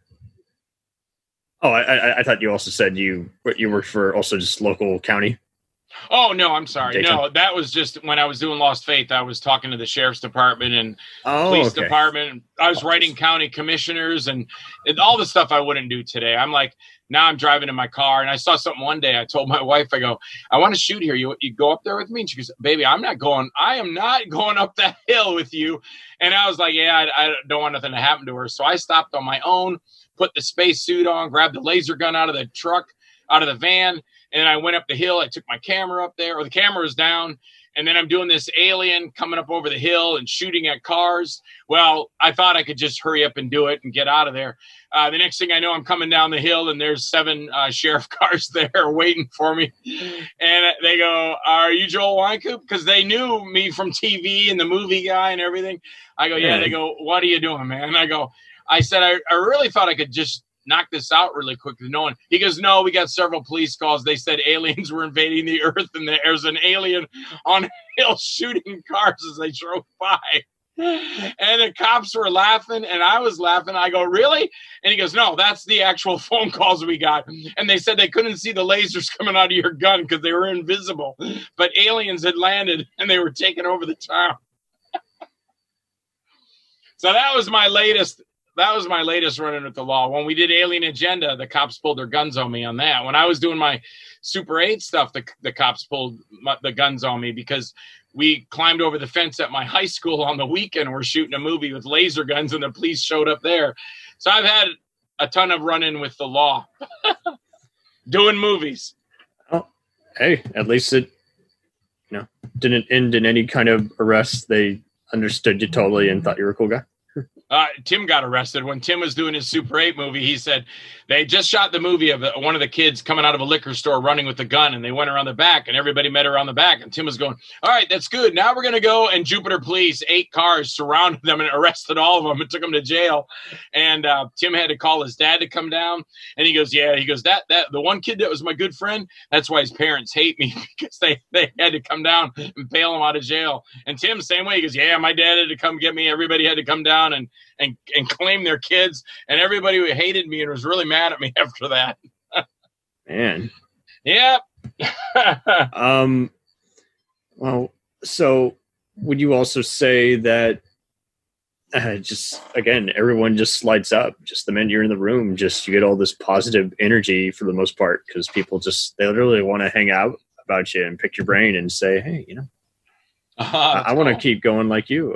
Oh, I thought you also said you worked for also just local county. Oh, no, I'm sorry. Dayton. No, that was just when I was doing Lost Faith. I was talking to the sheriff's department and police department. I was writing county commissioners and all the stuff I wouldn't do today. I'm like, now I'm driving in my car and I saw something one day. I told my wife, I go, I want to shoot here. You go up there with me? And she goes, baby, I am not going up that hill with you. And I was like, yeah, I don't want nothing to happen to her. So I stopped on my own, put the space suit on, grabbed the laser gun out of the truck, out of the van. And I went up the hill. I took my camera up there, or the camera was down. And then I'm doing this alien coming up over the hill and shooting at cars. Well, I thought I could just hurry up and do it and get out of there. The next thing I know, I'm coming down the hill and there's 7 sheriff cars there waiting for me. And they go, are you Joel Wynkoop? Because they knew me from TV and the movie guy and everything. I go, yeah. They go, what are you doing, man? I said, I really thought I could just knock this out really quickly. He goes, no, we got several police calls. They said aliens were invading the earth and there's an alien on a hill shooting cars as they drove by. And the cops were laughing and I was laughing. I go, really? And he goes, no, that's the actual phone calls we got. And they said they couldn't see the lasers coming out of your gun because they were invisible. But aliens had landed and they were taking over the town. So that was my latest my latest run-in with the law. When we did Alien Agenda, the cops pulled their guns on me on that. When I was doing my Super 8 stuff, the cops pulled the guns on me because we climbed over the fence at my high school on the weekend. We're shooting a movie with laser guns, and the police showed up there. So I've had a ton of run-in with the law doing movies. Oh, hey, at least it, didn't end in any kind of arrest. They understood you totally and thought you were a cool guy. Tim got arrested when Tim was doing his Super 8 movie. He said they just shot the movie of one of the kids coming out of a liquor store running with the gun, and they went around the back, and everybody met around the back. And Tim was going, all right, that's good. Now we're going to go. And Jupiter police, 8 cars surrounded them and arrested all of them and took them to jail. And Tim had to call his dad to come down. And he goes, yeah, that the one kid that was my good friend, that's why his parents hate me, because they had to come down and bail him out of jail. And Tim, same way, he goes, yeah, my dad had to come get me. Everybody had to come down and claim their kids, and everybody hated me and was really mad at me after that. Man. Yep. Well, so would you also say that just, again, everyone just lights up, just the minute you're in the room, just you get all this positive energy for the most part, because people they literally want to hang out about you and pick your brain and say, hey, I want to keep going like you.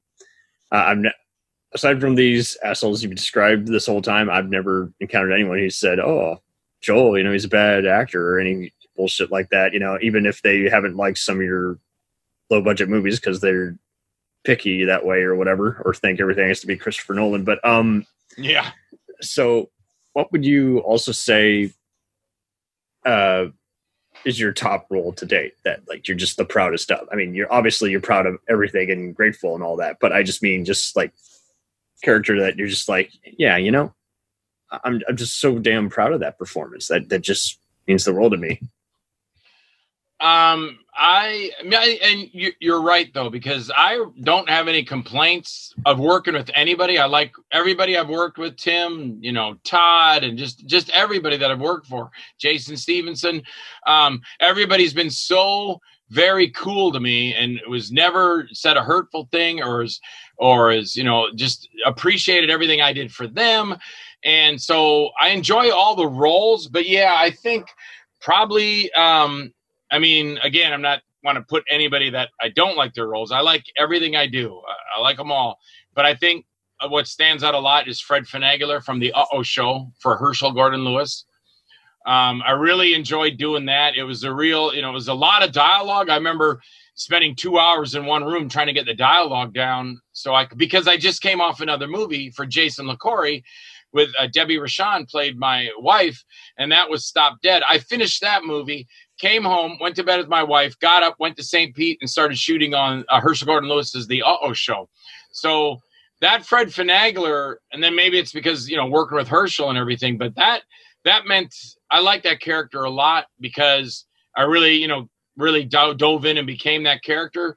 Aside from these assholes you've described this whole time, I've never encountered anyone who said, oh, Joel, he's a bad actor or any bullshit like that, even if they haven't liked some of your low budget movies because they're picky that way or whatever, or think everything has to be Christopher Nolan. But yeah. So what would you also say is your top role to date that like you're just the proudest of? I mean, you're proud of everything and grateful and all that, but I just mean just like character that you're just like, yeah, I'm just so damn proud of that performance. That just means the world to me. You're right though, because I don't have any complaints of working with anybody. I like everybody I've worked with, Tim, Todd, and just everybody that I've worked for, Jason Stevenson. Everybody's been so very cool to me, and it was never said a hurtful thing or just appreciated everything I did for them. And so I enjoy all the roles, but yeah, I think probably, again, I'm not want to put anybody that I don't like their roles. I like everything I do. I like them all, but I think what stands out a lot is Fred Finagler from the Uh-Oh Show for Herschel Gordon Lewis. I really enjoyed doing that. It was it was a lot of dialogue. I remember spending 2 hours in one room trying to get the dialogue down because I just came off another movie for Jason LaCorey with Debbie Rochon played my wife, and that was Stop Dead. I finished that movie, came home, went to bed with my wife, got up, went to St. Pete, and started shooting on Herschel Gordon Lewis's The Uh-Oh Show. So that Fred Finagler, and then maybe it's because, working with Herschel and everything, but that meant I liked that character a lot because I really, really dove in and became that character.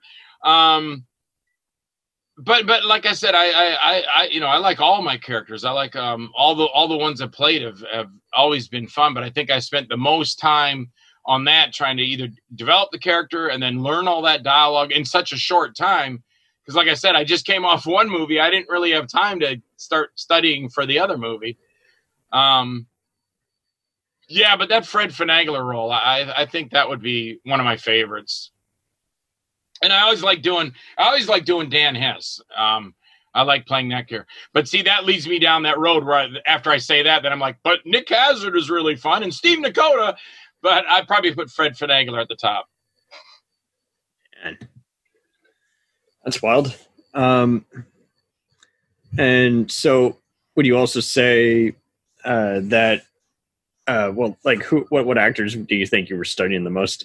But like I said, I like all my characters. I like all the ones I played have always been fun. But I think I spent the most time on that trying to either develop the character and then learn all that dialogue in such a short time. Because like I said, I just came off one movie. I didn't really have time to start studying for the other movie. Yeah, but that Fred Finagler role, I think that would be one of my favorites. And I always like doing Dan Hess. I like playing that character. But see, that leads me down that road where after I say that, then I'm like, but Nick Hazard is really fun and Steve Nakota. But I'd probably put Fred Finagler at the top. Man. That's wild. And so would you also say that, what actors do you think you were studying the most?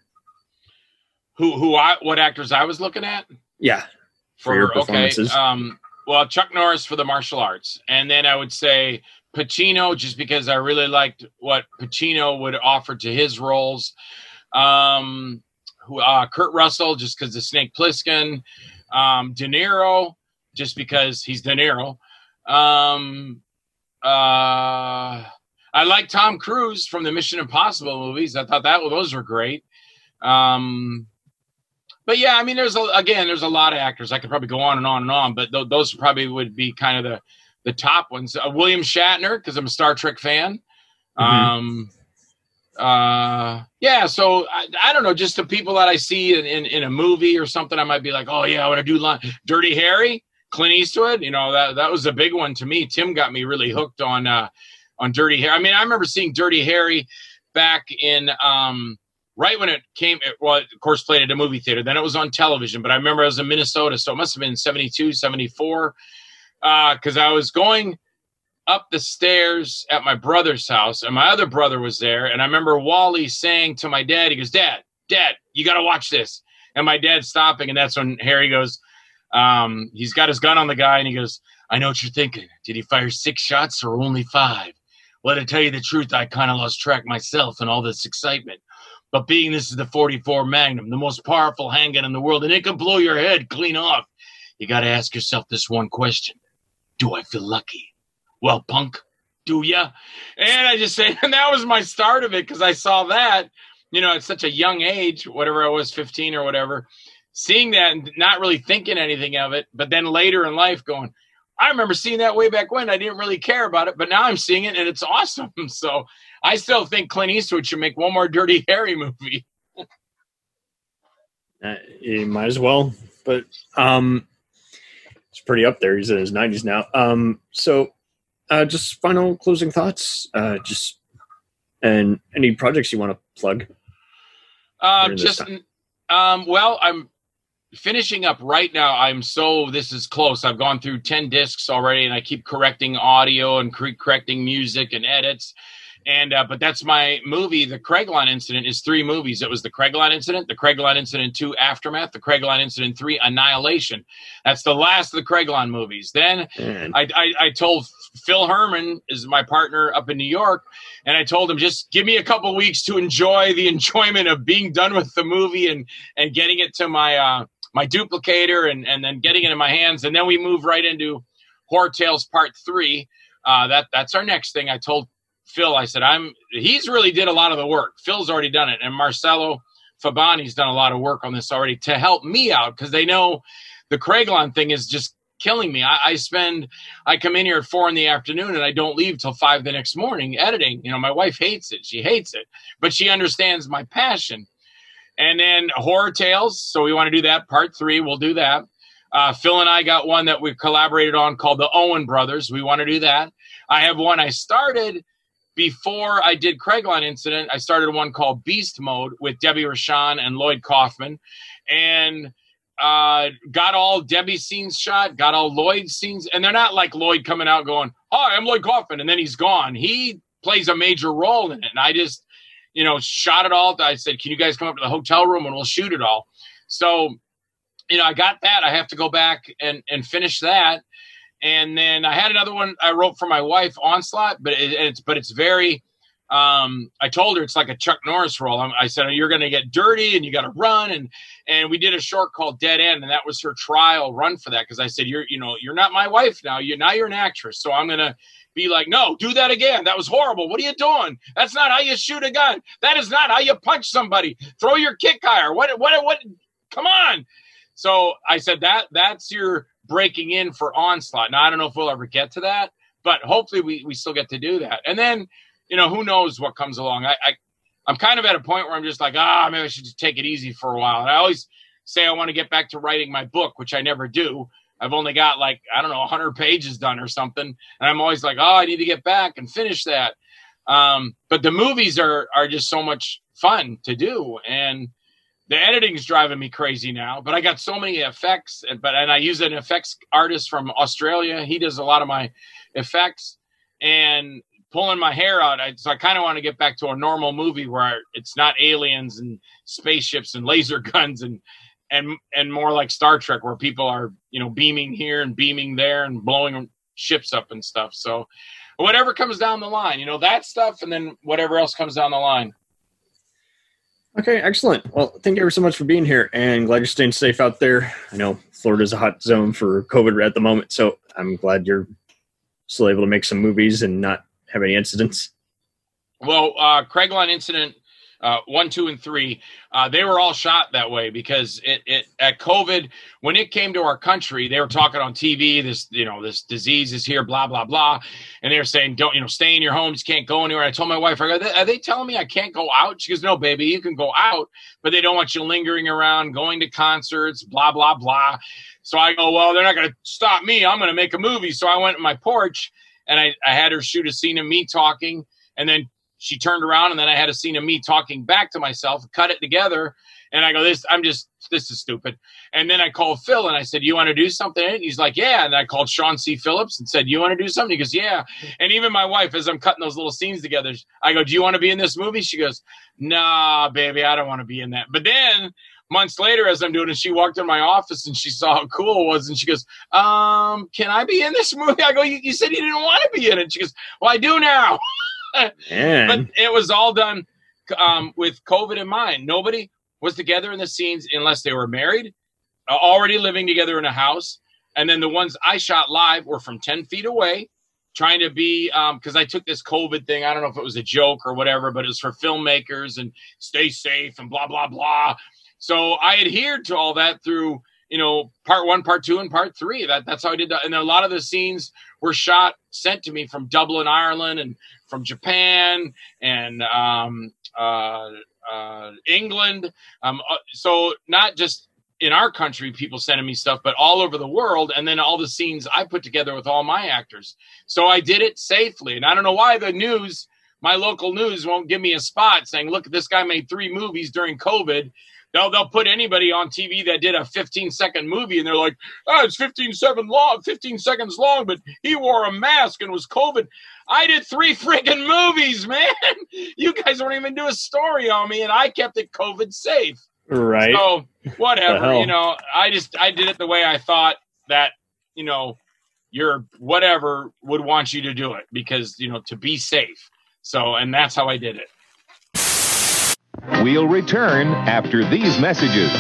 What actors I was looking at? Yeah. For your performances. Well, Chuck Norris for the martial arts. And then I would say Pacino, just because I really liked what Pacino would offer to his roles. Kurt Russell, just because of Snake Plissken. De Niro, just because he's De Niro. I like Tom Cruise from the Mission Impossible movies. I thought those were great. But yeah, I mean, there's a lot of actors. I could probably go on and on and on, but those probably would be kind of the the top ones. William Shatner, because I'm a Star Trek fan. Mhm. Yeah, so I don't know, just the people that I see in a movie or something, I might be like, oh yeah, I want to do Dirty Harry, Clint Eastwood. You know, that was a big one to me. Tim got me really hooked on Dirty Harry. I mean, I remember seeing Dirty Harry back in right when it came. Well, of course, played at a movie theater. Then it was on television. But I remember I was in Minnesota, so it must have been 72, 74, because I was going up the stairs at my brother's house, and my other brother was there. And I remember Wally saying to my dad, he goes, Dad, you got to watch this. And my dad stopping, and that's when Harry goes, he's got his gun on the guy, and he goes, I know what you're thinking. Did he fire 6 shots or only 5? Well, to tell you the truth, I kind of lost track myself in all this excitement. But being this is the 44 Magnum, the most powerful handgun in the world, and it can blow your head clean off, you got to ask yourself this one question. Do I feel lucky? Well, punk, do ya? And I just say, and that was my start of it, because I saw that, you know, at such a young age, whatever I was, 15 or whatever, seeing that and not really thinking anything of it. But then later in life going, I remember seeing that way back when. I didn't really care about it, but now I'm seeing it and it's awesome. So I still think Clint Eastwood should make one more Dirty Harry movie. You might as well, but it's pretty up there. He's in his 90s now. So just final closing thoughts, and any projects you want to plug. Well, I'm finishing up right now. This is close. I've gone through 10 discs already, and I keep correcting audio and correcting music and edits. And but that's my movie. The Craigline Incident is 3 movies. It was the Craigline Incident, the Craigline Incident 2 Aftermath, the Craigline Incident 3 Annihilation. That's the last of the Craigline movies. Then I told Phil Herman is my partner up in New York, and I told him, just give me a couple weeks to enjoy the enjoyment of being done with the movie and getting it to my my duplicator and then getting it in my hands. And then we move right into Horror Tales Part 3. That's our next thing. I told Phil, I said, he's really did a lot of the work. Phil's already done it. And Marcello Fabani's done a lot of work on this already to help me out, because they know the Craigline thing is just killing me. I come in here at 4 p.m. and I don't leave till 5 the next morning editing. You know, my wife hates it. She hates it, but she understands my passion. And then Horror Tales. So we want to do that. Part 3. We'll do that. Phil and I got one that we collaborated on called the Owen Brothers. We want to do that. I have one I started before I did Craigline Incident. I started one called Beast Mode with Debbie Rashan and Lloyd Kaufman, and got all Debbie's scenes shot, got all Lloyd's scenes, and they're not like Lloyd coming out going, "Hi, I'm Lloyd Kaufman," and then he's gone. He plays a major role in it, and I just, you know, shot it all. I said, "Can you guys come up to the hotel room and we'll shoot it all?" So, you know, I got that. I have to go back and finish that. And then I had another one I wrote for my wife, Onslaught, but it's very, I told her it's like a Chuck Norris role. I said, you're going to get dirty and you got to run. And we did a short called Dead End, and that was her trial run for that. Cause I said, you're not my wife now. You're an actress. So I'm going to be like, no, do that again. That was horrible. What are you doing? That's not how you shoot a gun. That is not how you punch somebody. Throw your kick higher. What, come on. So I said that's your breaking in for Onslaught. Now, I don't know if we'll ever get to that, but hopefully we still get to do that. And then, you know, who knows what comes along. I'm kind of at a point where I'm just like, maybe I should just take it easy for a while. And I always say I want to get back to writing my book, which I never do. I've only got 100 pages done or something. And I'm always like, I need to get back and finish that. But the movies are just so much fun to do. And the editing is driving me crazy now, but I got so many effects, and I use an effects artist from Australia. He does a lot of my effects and pulling my hair out. So I kind of want to get back to a normal movie where it's not aliens and spaceships and laser guns and more like Star Trek, where people are, you know, beaming here and beaming there and blowing ships up and stuff. So whatever comes down the line, you know, that stuff, and then whatever else comes down the line. Okay, excellent. Well, thank you ever so much for being here, and glad you're staying safe out there. I know Florida's a hot zone for COVID at the moment, so I'm glad you're still able to make some movies and not have any incidents. Well, Craigline Incident 1, 2, and 3, they were all shot that way because it at COVID, when it came to our country, they were talking on TV, this disease is here, blah, blah, blah. And they were saying, don't, stay in your homes, can't go anywhere. I told my wife, I go, are they telling me I can't go out? She goes, no, baby, you can go out, but they don't want you lingering around, going to concerts, blah, blah, blah. So I go, well, they're not going to stop me. I'm going to make a movie. So I went to my porch and I had her shoot a scene of me talking, and then she turned around, and then I had a scene of me talking back to myself, cut it together. And I go, this is stupid. And then I called Phil and I said, you want to do something? And he's like, yeah. And I called Sean C. Phillips and said, you want to do something? He goes, yeah. And even my wife, as I'm cutting those little scenes together, I go, do you want to be in this movie? She goes, nah, baby, I don't want to be in that. But then months later, as I'm doing it, she walked in my office and she saw how cool it was. And she goes, can I be in this movie? I go, you said you didn't want to be in it. She goes, well, I do now. But it was all done with COVID in mind. Nobody was together in the scenes unless they were married, already living together in a house. And then the ones I shot live were from 10 feet away, trying to be, because I took this COVID thing. I don't know if it was a joke or whatever, but it was for filmmakers and stay safe and blah, blah, blah. So I adhered to all that through, part 1, part 2, and part 3. That's how I did that. And a lot of the scenes were sent to me from Dublin, Ireland, and from Japan and England. So not just in our country, people sending me stuff, but all over the world. And then all the scenes I put together with all my actors. So I did it safely. And I don't know why my local news won't give me a spot saying, look, this guy made 3 movies during COVID. They'll put anybody on TV that did a 15-second movie, and they're like, oh, it's 15 seconds long, but he wore a mask and was COVID. I did 3 freaking movies, man. You guys won't even do a story on me, and I kept it COVID safe. Right. So whatever, I did it the way I thought that, your whatever would want you to do it because, to be safe. So, and that's how I did it. We'll return after these messages.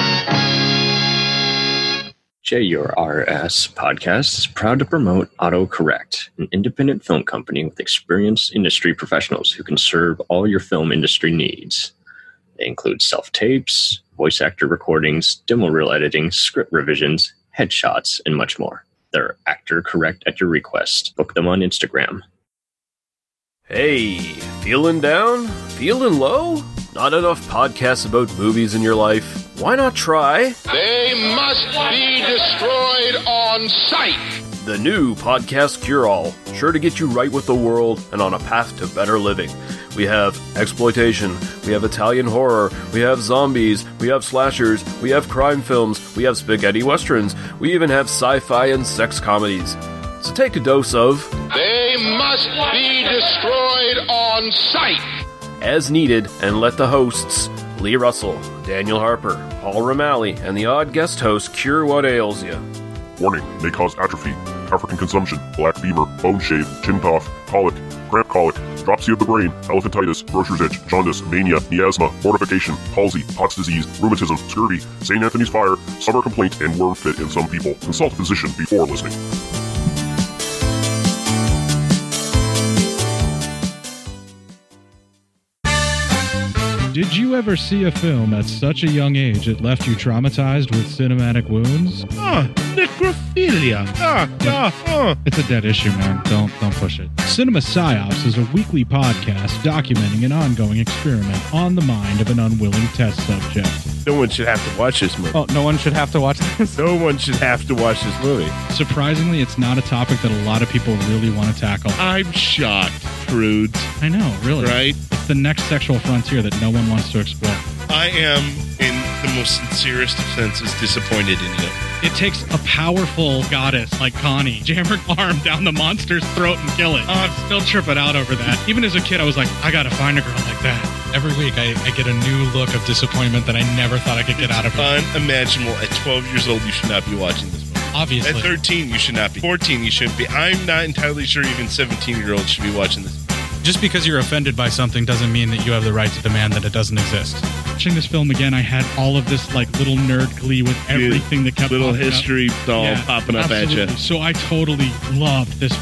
JURS Podcast is proud to promote AutoCorrect, an independent film company with experienced industry professionals who can serve all your film industry needs. They include self-tapes, voice actor recordings, demo reel editing, script revisions, headshots, and much more. They're Actor Correct at your request. Book them on Instagram. Hey, feeling down? Feeling low? Not enough podcasts about movies in your life? Why not try They Must Be Destroyed on Sight, the new Podcast Cure-All, sure to get you right with the world and on a path to better living. We have exploitation, we have Italian horror, we have zombies, we have slashers, we have crime films, we have spaghetti westerns, we even have sci-fi and sex comedies. So take a dose of They Must Be Destroyed on Sight as needed, and let the hosts, Lee Russell, Daniel Harper, Paul Romali, and the odd guest host cure what ails you. Warning, may cause atrophy, African consumption, black fever, bone shave, chin cough, colic, cramp colic, dropsy of the brain, elephantitis, grocer's itch, jaundice, mania, miasma, mortification, palsy, Pott's disease, rheumatism, scurvy, St. Anthony's fire, summer complaint, and worm fit in some people. Consult a physician before listening. Did you ever see a film at such a young age it left you traumatized with cinematic wounds? Necrophilia. It's a dead issue, man. Don't push it. Cinema Psyops is a weekly podcast documenting an ongoing experiment on the mind of an unwilling test subject. No one should have to watch this movie. Oh, no one should have to watch this? No one should have to watch this movie. Surprisingly, it's not a topic that a lot of people really want to tackle. I'm shocked, prudes. I know, really. Right? It's the next sexual frontier that no one wants to explore. I am, in the most sincerest of senses, disappointed in you. It takes a powerful goddess like Connie, jam her arm down the monster's throat and kill it. Oh, I'm still tripping out over that. Even as a kid, I was like, I gotta find a girl like that. Every week, I get a new look of disappointment that I never thought I could get out of her. Unimaginable. At 12 years old, you should not be watching this movie. Obviously. At 13, you should not be. 14, you shouldn't be. I'm not entirely sure even 17-year-olds should be watching this. Just because you're offended by something doesn't mean that you have the right to demand that it doesn't exist. Watching this film again, I had all of this like little nerd glee with everything that kept little popping history up. doll popping up absolutely. at you. So I totally loved this film.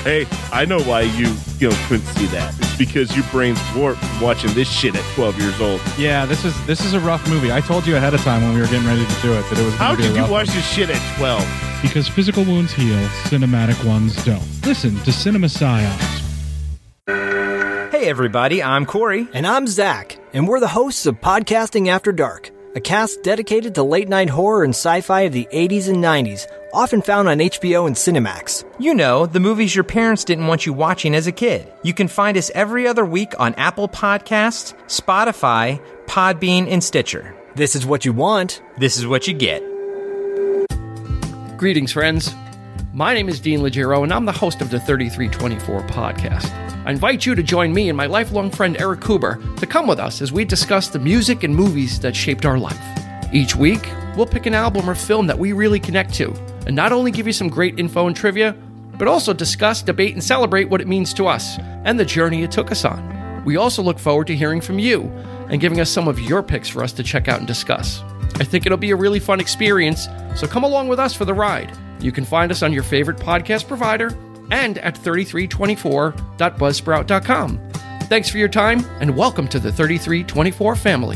Hey, I know why you couldn't see that. It's because your brain's warped from watching this shit at 12 years old. Yeah, this is a rough movie. I told you ahead of time when we were getting ready to do it that it was How going to be could a you rough watch one. this shit at 12? Because physical wounds heal, cinematic ones don't. Listen to Cinema Psyops. Hey everybody, I'm Corey. And I'm Zach, and we're the hosts of Podcasting After Dark, a cast dedicated to late-night horror and sci-fi of the 80s and 90s, often found on HBO and Cinemax. You know, the movies your parents didn't want you watching as a kid. You can find us every other week on Apple Podcasts, Spotify, Podbean, and Stitcher. This is what you want. This is what you get. Greetings, friends. My name is Dean Legiro, and I'm the host of the 3324 podcast. I invite you to join me and my lifelong friend Eric Kuber to come with us as we discuss the music and movies that shaped our life. Each week, we'll pick an album or film that we really connect to, and not only give you some great info and trivia, but also discuss, debate, and celebrate what it means to us and the journey it took us on. We also look forward to hearing from you and giving us some of your picks for us to check out and discuss. I think it'll be a really fun experience, so come along with us for the ride. You can find us on your favorite podcast provider and at 3324.buzzsprout.com. Thanks for your time, and welcome to the 3324 family.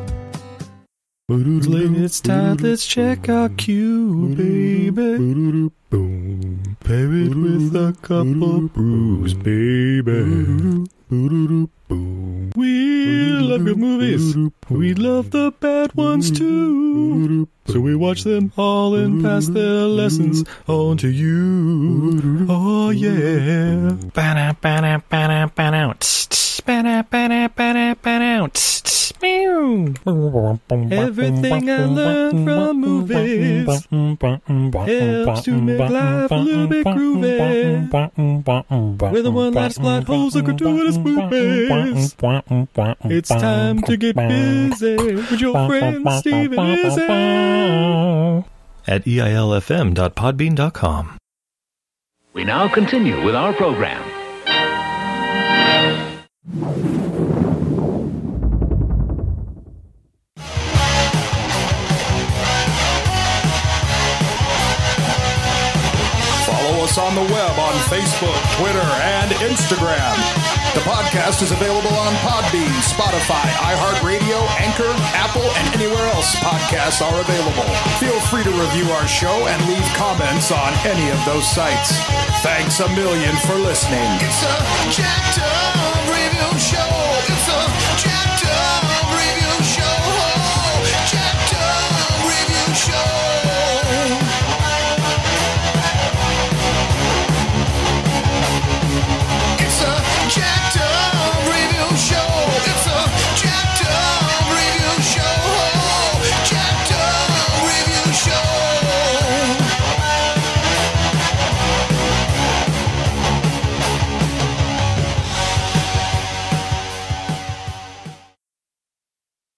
It's time, let's check our queue, baby. Pair it with a couple brews, baby. We love good movies. We love the bad ones too. So we watch them all and pass their lessons on to you. Oh yeah. Everything I learned from movies helps to make life a little bit groovy. With a one-liner plot, holes of gratuitous movies. It's time to get busy with your friend Steve and Izzy at eilfm.podbean.com. We now continue with our program. Follow us on the web on Facebook, Twitter, and Instagram. The podcast is available on Podbean, Spotify, iHeartRadio, Anchor, Apple, and anywhere else podcasts are available. Feel free to review our show and leave comments on any of those sites. Thanks a million for listening. It's a jacked up review show. It's a jacked up